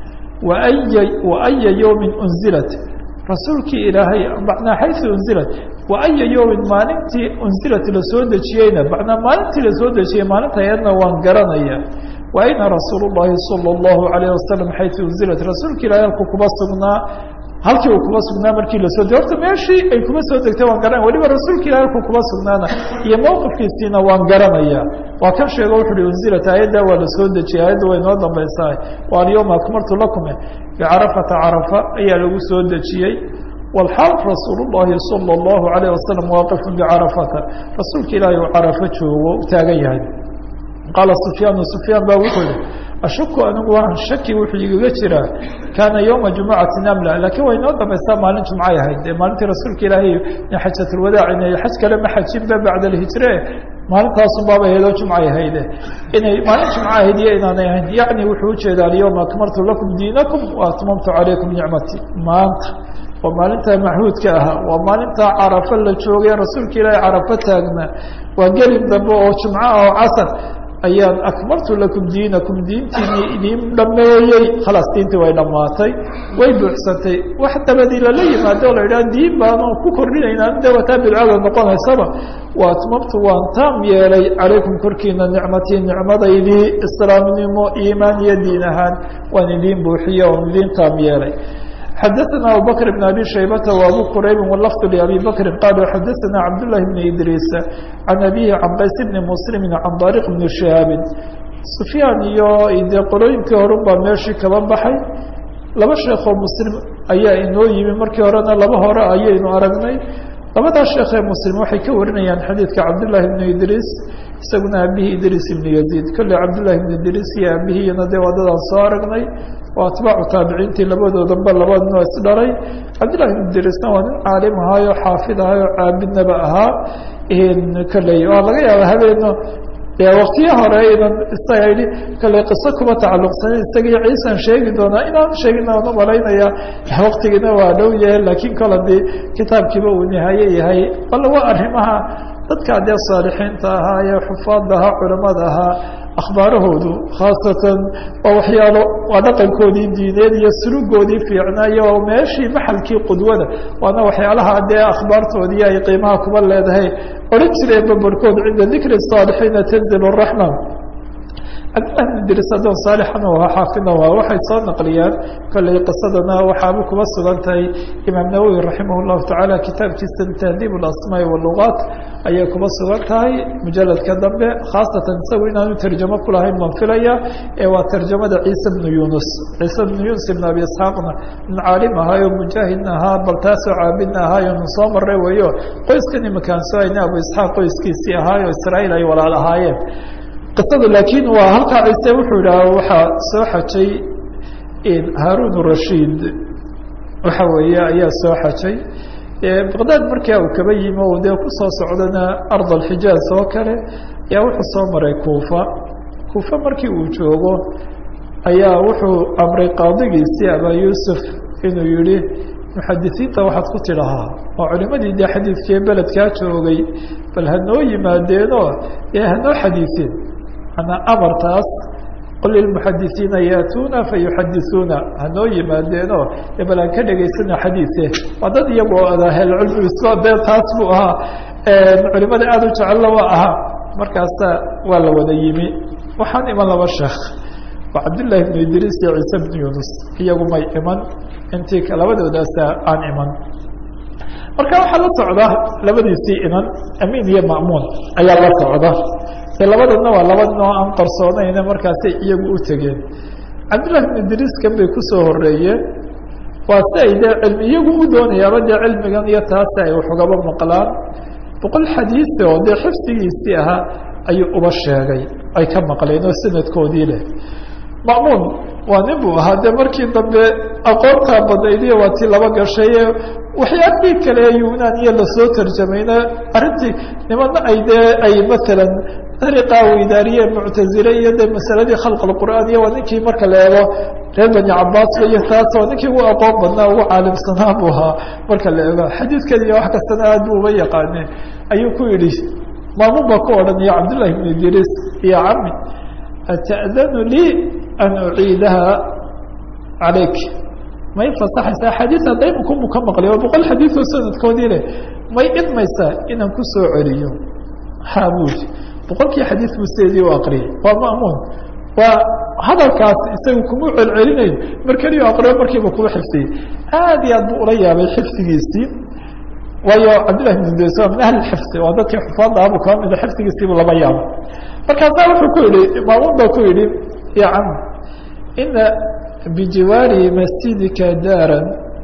وأya yوmi unzilat rasuulkii ilaahay macnaa xayثu unzilat وأya yوmin maalintii unzilat lasoo dejiyeyna macnaa maalintii lasoo dejiyey maalinta ayadna waan garanaya وأyna rasuul الlahi salى الlahu عalيه wasalam xayثu unzilat rasuulka ilahay halku kuba sugnaa halkii uu kuba sugnaa markii lasoo deg horta meeshii ay kuma soo degtay waan garanaya waliba rasuulka ilahay halku kuba sugnaana iyo mowqifkiisiina waan garanaya waa kan sheego wuxu uhi unzilat aayadda waa lasoo dejiyay aayadda way noo dambaysahay wa alyawma akmaltu lakum bicarafata carafa ayaa lagu soo dejiyey walxaal rasuul الlahi salى الlahu عalيه wasalam waaqifun bicarafata rasuulka ilaahay uu carafo joogo u taagan yahay qaala sufyaan baa wuxuu yihi ashuku anigu waan shaki wuxuu igaga jiraa kaana yowma jumucati namla lakiin way noo dambaysaa maalin jumcay ahayd dee maalintii rasuulka ilaahay xajatulwadaac inay xaj kale ma xajinba bacda alhijre maalintaasun baaba ahaydoo jumcay ahayde inay maalin jumco ahayd iyo inaanay ahayn yacni wuxuu ujeedaa alyawma akmaltu lakum diinakum waatmamtu calaykum nicmati maanta waa maalintaa maxhuudka ahaa waa maalintaa carafo la joogay rasuulka ilaahay carafo taagna waa gelin dambe oo jumco ah oo casar ayaan akmaltu lakum diinakum diintiinii idiin dhameeyey khalaas diintii way dhammaatay way buuxsantay wax dabadii lala yimaado o la yidhaha diin baanu ku kordhinaynaa de wataa bidcada noqonaysaba wa atmamtu waan taam yeelay calaykum korkiina nicmatii nicmadaydii islaamnimo iimaan iyo diin ahaan waan idiin buuxiye oon idiin taam yeelay xadaثna abubakr بn abi shaybata وabu quraybi wlafظ labi bakri qaaluu xadaثna cabdالlahi bn idriis can abihi can qays bni muslimi can dariq bni shihaabi sufyaan iyo dee qolooyinkii horun baa meeshii kaba baxay laba sheekoo muslim ayaa inoo yimi markii horena laba hore ayaynu aragnay labadaa sheekee muslim waxay ka warinayaan xadiidka cabdالlahi bn idriis isaguna abihi idriis ibn yaziid kolley cabdالlahi bn idriis iyo abihiyana dee wadadaan soo aragnay oo atbaacu taabiciintii labadoodanba labadno isdhalay cabdillahi bn idriisna waa nin caalim ahaayo xaafid ahaayo caabidnaba ahaa kolley waa laga yaaba habeeno dee waktiyo hore inan isaga yidhi kale qiso kuma tacalluqsanin isagii ciisan sheegi doonaa inaan sheegin aan u malaynaya waktigiina waa dhow yahay laakiin kol haddii kitaabkiiba uu nihaaye yahay bal waa arrimaha dadka dee saalixiinta ahaa ee xufaadda ahaa culamada ahaa akhbaarahoodu khaasatan waa waxyaalo waa dhaqankoodii diineed iyo sulugoodii fiicnaayo oo meeshii maxalkii qudwada waana waxyaalaha dee akhbaartoodii ay qiimaha kuba leedahay odhan jireenba barhkood cinda dikri saalixiina tanzil raxma cabdillah bn idriis adoon saalixan u ahaa xaafidna waa waxay soo naqliyaan kollay qisadana waxaaba kuba sugan tahay imaam nawowi raximah llahu tacaala kitaabkiisa tahdiib alasmaa walugaat ayay kuba sugan tahay mujaladka dambe khaasatan isagu inaanu tarjamo kulahayn baan filaya ee waa tarjamada ciise bnu yunus ciise bnu yunus ibn abi isxaaqna nin caalim ahaayo mujaahidna ahaa bal taasoo caabidna ahaayo nun soo maray weeyo qoyskan imakaan soo hayna abu isxaaq qoyskiisii ahaayo israa'iil ay walaal ahaayeen qisada laakiin waa halkaa ciise wuxuu idhaha waxaa soo xajay haarun rashiid waxa weeye ayaa soo xajay baqdaad markaa uu kaba yimi o dee kusoo socdana ard alxijaaz oo kale ayaa wuxuu soo maray kuufa markii uu joogo ayaa wuxuu amray qaadigiisii abaa yuusuf inuu yihi muxadisiinta waxaad ku tidhahaa oo culimadii dee xadiidkii beledkaa joogay bal hanoo yimaadeenoo ee hanoo xadiiseen ana amartaas qul lilmuxadisiina yaatuuna fayuxadisuuna hanoo yimaadeenoo bal aan ka dhegaysana xadiise waa dad iyagoo ahlcilmi isba dee taas buu ahaa culimada aada u jecella waa ahaa markaasa waa la wada yimi waxaan iman laba sheekh waa cabdillaahi bnu idriis iyo ciise bnu yunus iyagu may iman intii labadoodaasa aan iman marka waxaa la socda labadiisii iman amiin iyo ma'muun ayaa la socda labadana waa laba noo aan qarsoonayna markaasay iyagu u tegeen cabdillahi bn idriis kan bay kusoo horeeyeen waa si ay dee cilmi iyagu u doonayaaba dee cilmigan iyo taasi ay waxugaba maqlaan boqol xadiise oo dee xifdigiisii ahaa ayuu uba sheegay ay ka maqleen oo sanadkoodii leh ma'muun waa nin buu ahaa dee markii dambe aqoontaa badnaydiyo waa tii laba gashaye waxyaabihii kale yunan iyo lasoo tarjamayna arrintii nimana ay dee ay matalan dariiqaa weydaariye muctazile iyo dee masaladii khalq alqur'aan iyo waa ninkii marka la eego reer bani cabaasba iyo taas oo ninkii ugu aqoon badnaa ugu caalimsanaa buu ahaa marka la eego xadiidkan iyo wax kastana aad buu uba yaqaane ayuu ku yidhi maamuun baa ku odhanaya cabdullahi bn idriis iyo cami ata'danu lii an uciidaha calayk may fasaxaysa axaadiis daymakumu ka maqlay oo boqol xadiid oo sanadkoodii leh may idmaysaa inaan ku soo celiyo habuud boqolkii xadiid buu sideedii u aqriyay waa ma'muun waa hadalkaas isaga kuma celcelinayo mar keliya aqriyo markiiba kuma xifdiyey aad iyo aad buu ula yaabay xifdigiisii waayo cabdillahi bn idriis waa min ahli xifdi waa dadkii xufaadda abu kaba mida xifdigiisiibuu lama yaabay markaasaa wuxuu ku yihi ma'muun baa ku yidhi ya cam ina بجوار مسجدك دارا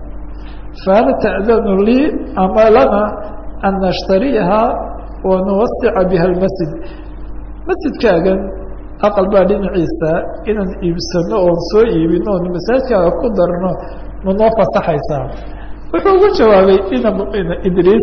فهل تأذن لي أما لنا أن نشتريها ونوسع بها المسجد مسجد كاغن أقل بعدين عيسى إن إبسنا ونسو إبنو مسجد كاغن قدرنا منوفة صحيسا وحوق جوابي إن إدريس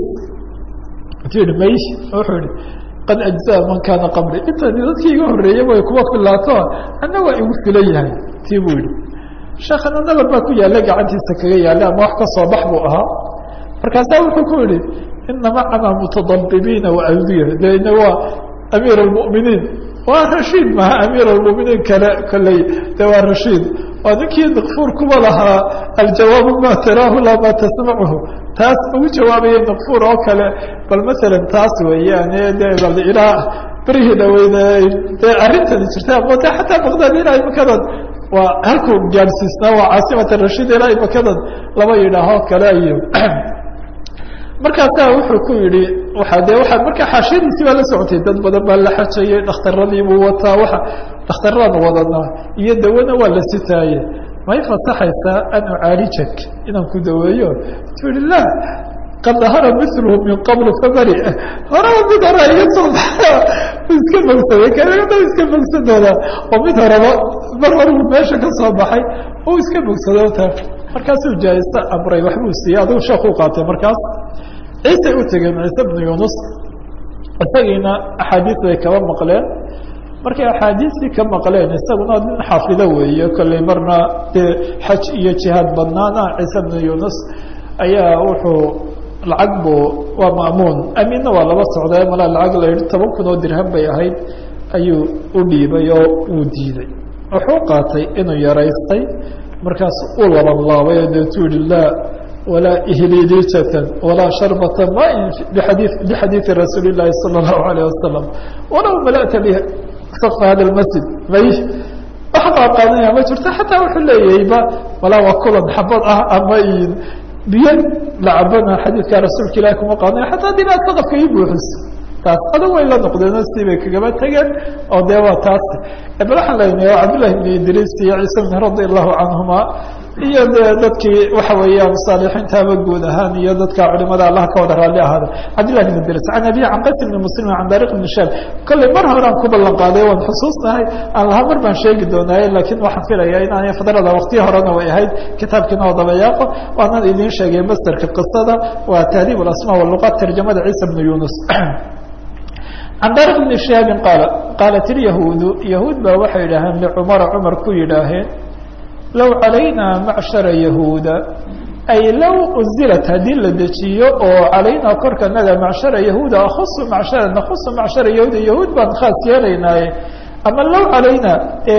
تقول ميش وحولي قد أجزاء من كان قبلي إنت ندتك يقول ريا ويكوى في اللاتوى أنا وإمثل ليها تيبولي sheekana nabar baa ku yaalla gacantiisa kaga yaalla ama wax ka soo bax buu ahaa markaasaa wuxuu ku yihi ina macana mutadabibiina waawdiya dena waa amiir almu'miniin waa rashiid maha amiir almu'miniin kale kolley de waa rashiid waa ninkii nakfuur kuba lahaa aljawaabu ma taraahu laa ma tasmachu taas ugu jawaabaya nakfuur oo kale bal masalan taas weeyaane de bal ilaa berihii dhaweyne dee arrintani jirta ama de xataa baqdaad ilaa imakadan waa halkuu gaadhsiisnaa waa caasimata rashiid ilaa imakadan lama yidhaaho kale iyo markaasaa wuxuu ku yihi waa de waa markaa xaashiyadiisii baa la socotay dad badan baa la xajayey dhakhtaradii buu wataa waa dhakhtaraan wadanaa iyo dawana waa la sitaaye may fasaxaysaa an ucaalijak inaan ku daweeyo tuhi la qad dahara milhu min qabl famari horaba mid hore iga soo baxa iska bogsaday kada iska bogsadooda oo mid horeba mar horbu meesha ka soo baxay oo iska bogsado ta markaasuu jaayista amray waxbuu siiyey adigu sheekuu qaatay markaas ciise u tegeen ciise bnu yunus isagiina axaadiis bay kaba maqleen markay axaadiistii ka maqleen isaguna nin xaafido weeye kolley marna dee xaj iyo jihaad badnaana ciise bnu yunus ayaa wuxuu lacag buu waa ma'muun amiinna waa laba socday malaa lacag la yidhi 10 kun oo dirham bay ahayd ayuu u dhiibay oo uu diiday wuxuu qaatay inuu yaraystay markaas u laban laabay oo deetuu yihi laa walaa ihliidijatan walaa sharbata maain bixadiidi rasuuli llaahi sala allahu alayh wasalam walow mala'ta biha saqfa hada lmasjid may wax baa qaadanaya ma jirto xataa wuxuu leeyahayba walaa waa kulan xabad ah ama biyo lacabana xadiidka rasuulka ilahi kuma qaadanayo xataa hadii inaad saqafka ii buuxiso taas adag way la noqdeen sii bay kagaba tegeen oo dee waa taas bal waxaan leenahay cabdullahi ibn idriis iyo ciise bn radi allahu canhuma iyo dee dadkii waxa weeyaan saalixiintaaba guud ahaan iyo dadka culimada allah ka wada raalli ahaada cabdullahi ibn idriis can abihi can qays ibn muslim can dariq ibn shaab kolley mar horaan ku ballan qaaday waan xusuusnahay aan lahaa mar baan sheegi doonaaye laakiin waxaan filayaa inaanay fadrada waqtiyi horena way ahayd kitaabkiina oo dabayaaqo waanaan idiin sheegay masderka qisada waa tahdiib alasmaa waluqaat tarjamada ciise bnu yunus can dariq ibn shahaabin qaala qaalat ilyahuudu yahuud baa waxay yidhaaheen licumara cumar ku yidhaaheen low calayna macshara yahuuda ay low unzilat haddii la dejiyo oo calaynaa korka naga macshara yahuuda akhusu macshara nakhusu macshara yahuuda yahuud baan khaas yeelaynaaye ama low calayna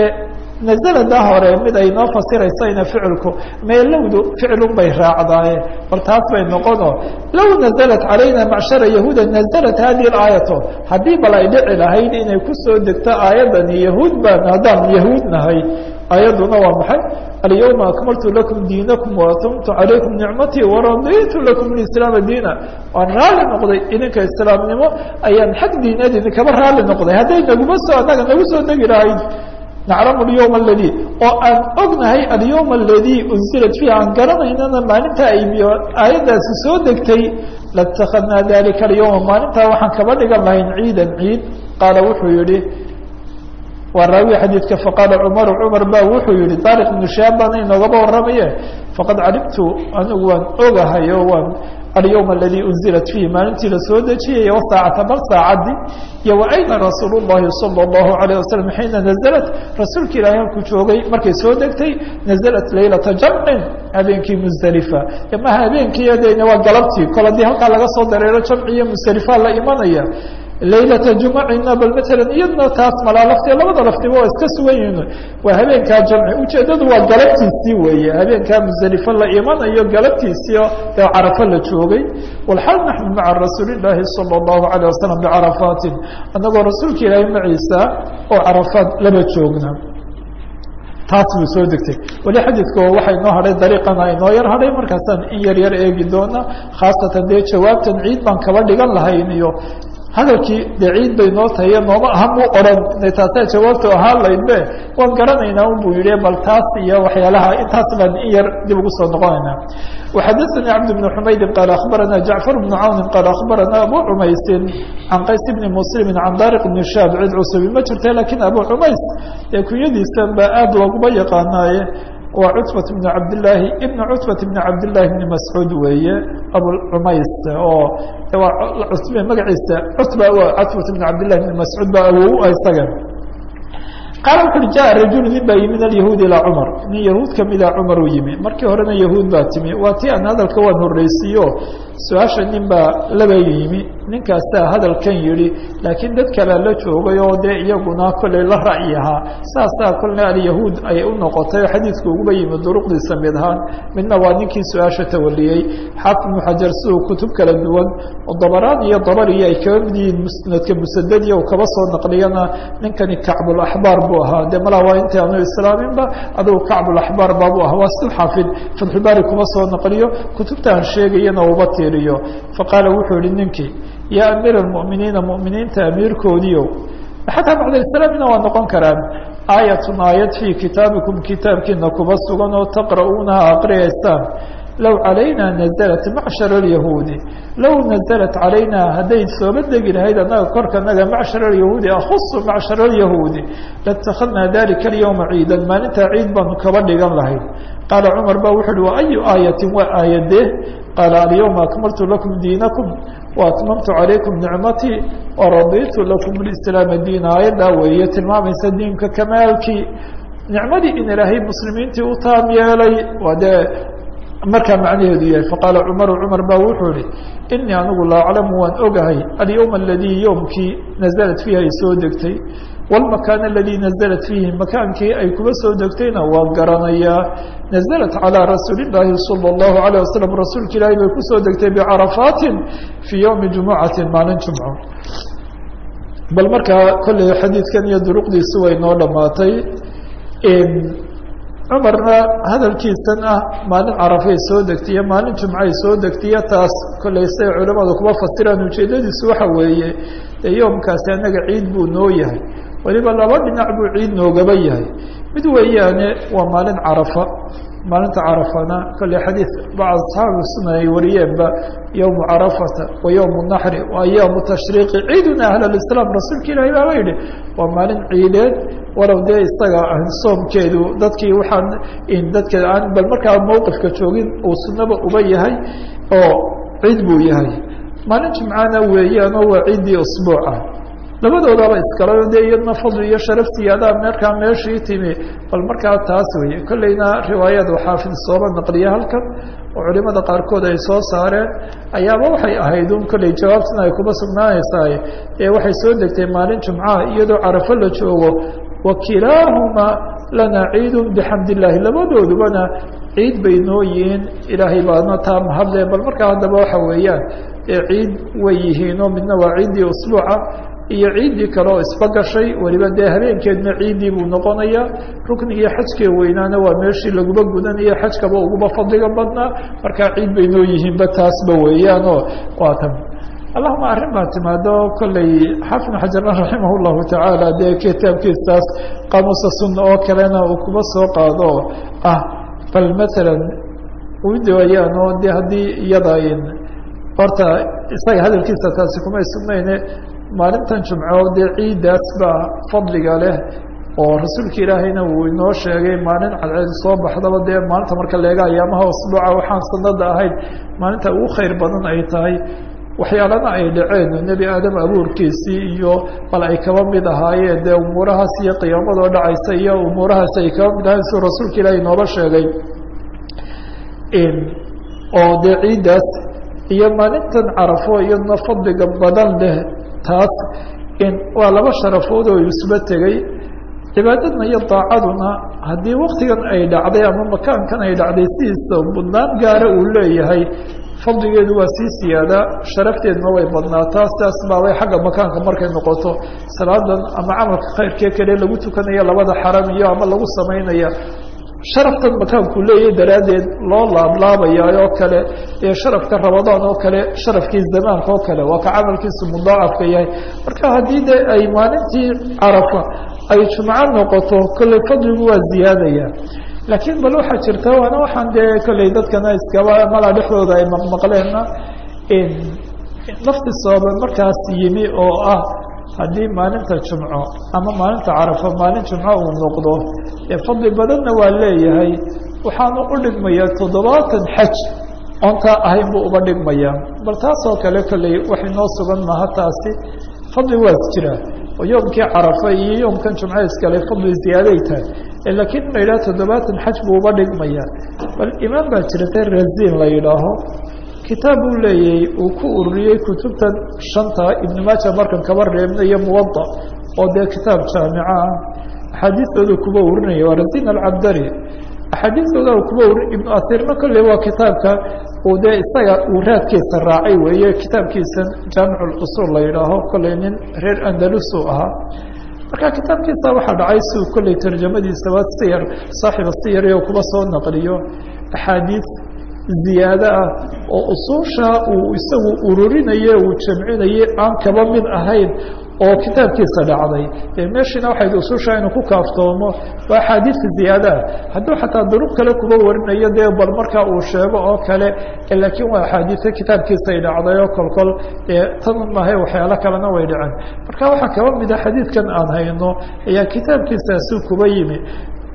nazalada hore mid ay noo fasiraysayna ficilku meelowdu ficilun bay raacdaaye bal taas bay noqono low nazalat calayna macshara yahuuda nazalat hadihi alaayato haddii bal ay dhici lahayd inay kusoo degto aayadani yahuud baan haddaan yahuud nahay aayadduna waa maxay alyawma akmaltu lakum diinakum waatamtu calaykum nicmatii waraditu lakum lislaama diina waan raalli noqday idinka islaamnimo ayaan xag diinad idinkaba raalli noqday hadday naguma soo anaga nagu soo degi lahayd naclamu alyawm aladi oo aan ognahay alyawm aladi unzilat fiiha aan garanaynana maalintaa ay aayaddaasi soo degtay latakadnaa dalika alyawma maalintaa waxaan kaba dhigan lahayn ciidan ciid qaala wuxuu yihi waa raawi xadiidka faqaala cumaru cumar ba wuxuu yihi daariq ibnu shahaab baana inoogaba warramaye faqad calimtu anigu waan ogahay oo waan alyawm aladi unzilat fiihi maalintii la soo dejiyay wasaacata bal saacadii iyo wa ayna rasuul llahi sala allahu alayh wasalam xiina nazalat rasuulka ilaahi halkuu joogay markay soo degtay nazalat laylata jamcin habeenkii musdalifa maha habeenkii dena waa galabtii kol haddii halkaa laga soo dareero jamciyo musdalifa la imanaya laylata jumacina bal maalan iyadna taas malaa lafti labada laftiba waa iska sugan yihin waa habeenkaa jamci ujeedadu waa galabtiisii weeye habeenkaa musdalifo la imanayo galabtiisii ee carafo la joogay walxal naxnu maca rasuuli llaahi sala allahu alayh wasalam bicarafaatin annagoo rasuulka ilaahi maciisa oo carafaad laba joogna taas buu soo degtay weli xadiidka waxaa inoo hadhay dariiqana inoo yar hadhay markaasaan in yar yar eegi doona khaasatan dee jawaabtan ciid baan kaba dhigan lahayn iyo hadalkii dee ciid bay noo tahaye nooma aha muu odhan taasaa jawaabta ahaan laydbe waan garanaynaa un buu yihi bal taas iyo waxyaalaha intaas baan in yar dib ugu soo noqonaynaa وxadثnي cبد بن حmayd qال أخبرnا جعفر بن cawن qال أخبرnا أbو cmaysi عan qays بن مسلم عan dariq بن شhاب cid cusbi ma jirta lakin abu cmays ee kunyadiisan ba aad looguma yaqaanaaye waa cutbaة بن cabdاللaahi بn cutbaة بn cabdاللahi بn mascuud weeye abu cmays oo magaciisa cutba cutbaة بn cabdالlahi بn mascuud ba awow isaga qaala wuxu uhi jaءa rajulu nin baa yimi min alyahuudi ilaa cumar nin yahuud kamida cumar u yimi markii horena yahuud baa timi waa ti aan hadalka waan horreysiiyo su-aasha nin baa laba yimi ninkaasaa hadalkan yihi laakiin dad kalea la joogay oo dee iyaguna kolley la ra'yi ahaa saasaa kolna alyahuud ay u noqotay oo xadiidku uguba yimi duruqdiisa mid ahaan midna waa ninkii su-aasha tawaliyey xaafid ibnu xajar siduu kutub kala duwan oo dabaraan iyo dabariyo ay kaba mid yihiin musnadka musadadiya uu kaba soo naqliyana ninkani kacbulaxbaar buu ahaa dee malaa waa intii aanu islaaminba adugu kacbulaxbaar baabuu ahaa waa sil xaafid fatxulbaari kuma soo naqliyo kutubta aan sheegayana uba tiiriyo faqaala wuxuu yihi ninkii yaa amiir almu'miniina mu'miniinta amiirkoodiiow xataa bacda islaamina waa noqon karaan aayatun aayad fii kitaabikum kitaabkiina kuba sugan oo taqra'uunaha aqriyaysaan low calayna nazalat macshar alyahuudi low nazalat calayna hadday sooba degi lahayd annaga korkanaga macshar alyahuudi akhusu macshar alyahuudi latakhadnaa dalika alyawma ciidan maalintaa ciid baanu kaba dhigan lahayd qaala cumar ba wuxu uhi wa ayu aayatin waa aayadee qaala alyawma akmaltu lakum diinakum waatmamtu calaykum nicmatii waraditu lakum lislaama diina aayaddaa weeye tilmaamaysa diinka kamaalkii nicmadii in ilaahay muslimiintii u taam yeelay waa dee markaa macnaheedu yahay faqaala cumaru cumar baa wuxuu ihi inii anigu la aclamu waan ogahay alyowma aladii yowmkii naزlat fiihi ay soo degtay wاlmakaan aladii naزlat fiihi makaankii ay kuba soo degtayna waan garanayaa naزlat calىa rasuuli اllaahi salى اllahu عalيه wasalam rasuulka ilaahi bay kusoo degtay bcarafaatin fii ywmi jumucati maalin jumco bal markaa kolley xadiidkan iyo duruqdiisi way noo dhamaatay cumarna hadalkiisan ah maalin carafay soo degtiyo maalin jumcay soo degtiyo taas kolley siday culamadu kuba fasiraan ujeedadiisu waxa weeye dee yoomkaasi annaga ciid buu noo yahay weliba laba dhinac buu ciid noogaba yahay mid weeyaane waa maalin carafa maalinta carafana kolley xadiid bacd asxaabi sunna ay wariyeenba yowmu carafata wa yowmu naxri wa ayaamu tashriiqi ciiduna ahlalislaam rasuulka ilaahi baaba yidhi waa maalin ciideed walow dee isaga soomkeedu dadkii waxaan dadka aan bal markaa mawqifka joogin uu sunnaba uba yahay oo ciid buu yahay maalin jimcana weeyaanoo waa ciiddii usbuuca labadoodaba iskala de iyadna fadli iyo sharaf siyaadaa markaa meeshii timi bal markaa taas weeye kolleyna riwaayadu xaafid sooba naqliya halkan oo culimada qaarkood ay soo saareen ayaaba waxay ahayd un kolley jawaabtana ay kuma sugnaanaysaay ee waxay soo degtay maalin jumcaha iyadoo carafo la joogo wakilaahuma lana ciidun bixamd illaahi labadoodubana ciid bay noo yihiin ilaahay baadna taa mahadle bal markaa haddaba waxa weeyaan ciid way yihiinoo midna waa ciiddii usbuuca iyo ciiddii kale oo isba gashay weliba dee habeenkeedna ciiddii buu noqonayaa ruknigii xajkee weynaana waa meeshii laguba gudanaya xajkaba uguba fadliga badnaa markaa ciid bay noo yihiinba taasba weeyaanoo waa tan allahuma arrin baa timaado kolley xaafid bn xajar raximah llahu tacaala dee kitaabkiisaas qaamuusa sunna oo kalena uu kuba soo qaado ah bal maalan udawayaanoo de haddii iyada horta isaga hadalkiisa taasi kumay sugnayne maalintan jumco dee ciiddaas baa fadliga leh oo rasuulka ilaahayna uu inoo sheegay maalin cadceed soo baxdaba dee maalinta marka leega ayaamaha usbuuca waxaan sanada ahayd maalinta ugu khayr badan ay tahay waxyaalana ay dhaceen nebi aadam abuurkiisii iyo bal ay kaba mid ahaayeen dee umuurahaas iyo qiyaamadoo dhacaysa iyo umuurahaas ay kaba mid ahayen siduu rasuulka ilaahay inooba sheegay oo dee ciiddaas iyo maalintan carafo iyadna fadliga badan leh taas waa laba sharafood oo isuba tegey cibaadadna iyo daacaduna haddii waktigan ay dhacday ama makaankan ay dhacday sidiisa budnaan gaara uu leeyahay fadligeedu waa sii siyaadaa sharafteedna way badnaataa sidaas baabay xagga makaanka markay noqoto salaadan ama camalka khayrkee kale lagu tukanaya labada xaram iyo ama lagu samaynaya sharaftan makaanku leeyahay daraaddeed loo laablaabaya oo kale ee sharafka ramadaan oo kale sharafkii zamaanka oo kale waa ka camalkiisu mudaacafka yahay marka haddii de ay maalintii carafa ay jumco noqoto kolley fadligu waa ziyaadaya laakiin bal waxaa jirta waana waxaan dee kolley dadkana iskaba malaa dhexdooda ay maqmaqleenna lafti sababa markaas yimi oo ah haddii maalinta jumco ama maalinta carafa maalin jumco uu noqdo ee fadli badanna waa leeyahay waxaanu u dhigmayaa 70 xaj ontaa ahayn buu uba dhigmayaa bal taasoo kale kolley wax inoo sugan maaha taasi fadli waa jira oo yoomkii carafa iyo yoomkan jumco iskale fadli ziyaaday tahay laakiin la yidhaha 70 xaj buu uba dhigmayaa bal imaam baa jirta raziin la yidhaaho kitaab uu leeyahay uu ku ururiyey kutubtan shanta ibn maaja markan kaba reebna iyo muwada oo dee kitaab jaamica ah axaadiistooda kuba urinaya waa razin alcabdari axaadiistooda kuba urin ibnu atirna kolley waa kitaabka uu dee isaga uu raadkiisa raacay weeye kitaabkiisan jaamic usuul la yidhaaho kolley nin reer andalus uu ahaa marka kitaabkiisa waxaa dhacay si uu kolley tarjamadiisa waa siyar saaxiba siyar iyo kuba soo naqliyo axaadiis ziyaado ah oo usuusha uu isagu ururinaye uu jamcinaye aan kaba mid ahayn oo kitaabkiisa dhacday meeshiina waxayd usuusha inuu ku kaaftoomo waa axaadiidka ziyaadaah hadduu xataa duruq kale kuba warinayo dee bal markaa uu sheego oo kale laakiin waa axaadiidka kitaabkiisa ay dhacday oo kolkol tan mahay waxyaalo kalena way dhaceen marka waxaa kaba mida xadiidkan aan hayno ayaa kitaabkiisaasi kuba yimi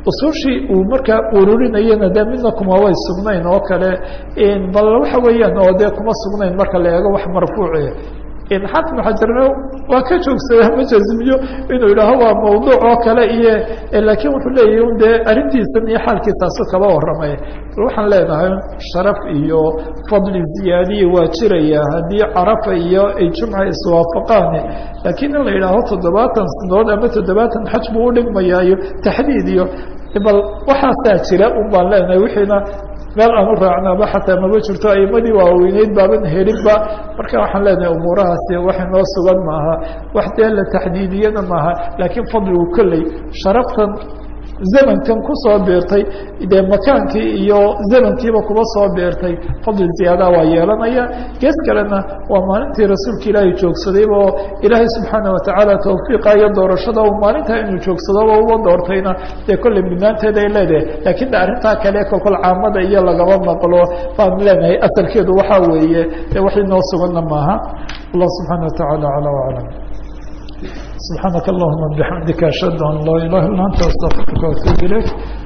usuushii uu markaa ururinayana dee midna kuma way sugnayn oo kale bal waxa weeyaan oo dee kuma sugnayn marka la eego wax marfuuce xaafid xajarna waa ka joogsadaa ma jazmiyo inuu yidhaaho waa mawduuc oo kale iyo laakiin wuxuu leeyahy un dee arrintiisan iyo xaalkiisaasu kaba warramay bal waxaan leenahay sharaf iyo fadli ziyaadiye waa jiraya haddii carafa iyo ay jumca iswaafaqaan laakiin in la yidhaaho 70 sanadood ama 70 xaj buu u dhigmayaa iyo taxdiid iyo bal waxaasaa jira un baan leenahay wixiina meel aan u raacnaaba xataa maba jirto aimadii waaweyneyd baaban helinba marka waxaan leenahay umuurahaasi wax inoo sugan maaha wax dee la taxdiidiyana maaha laakiin fadligu kolley sharaftan zamankan kusoo beertay dee makaankii iyo zamankiiba kuba soo beertay fadli ziyaada waa yeelanaya gees kalena waa maalintii rasuulka ilaahay joogsadayba oo ilaahay subxaana watacaala tawfiiqa iyo doorashada uu maalintaa inuu joogsadoba uba doortayna dee kolley mudnaanteeda ay leedahay laakiin de arrintaa kale kolkol caamada iyo lagaba maqlo baan leenahay asalkeedu waxaa weeye dee wax inoo suganna maaha allah subxaana watacaala calaa waclam سبحانك اللهم وبحمدك أشهد أن لا إله إلا أنت أستغفرك وأتوب إليك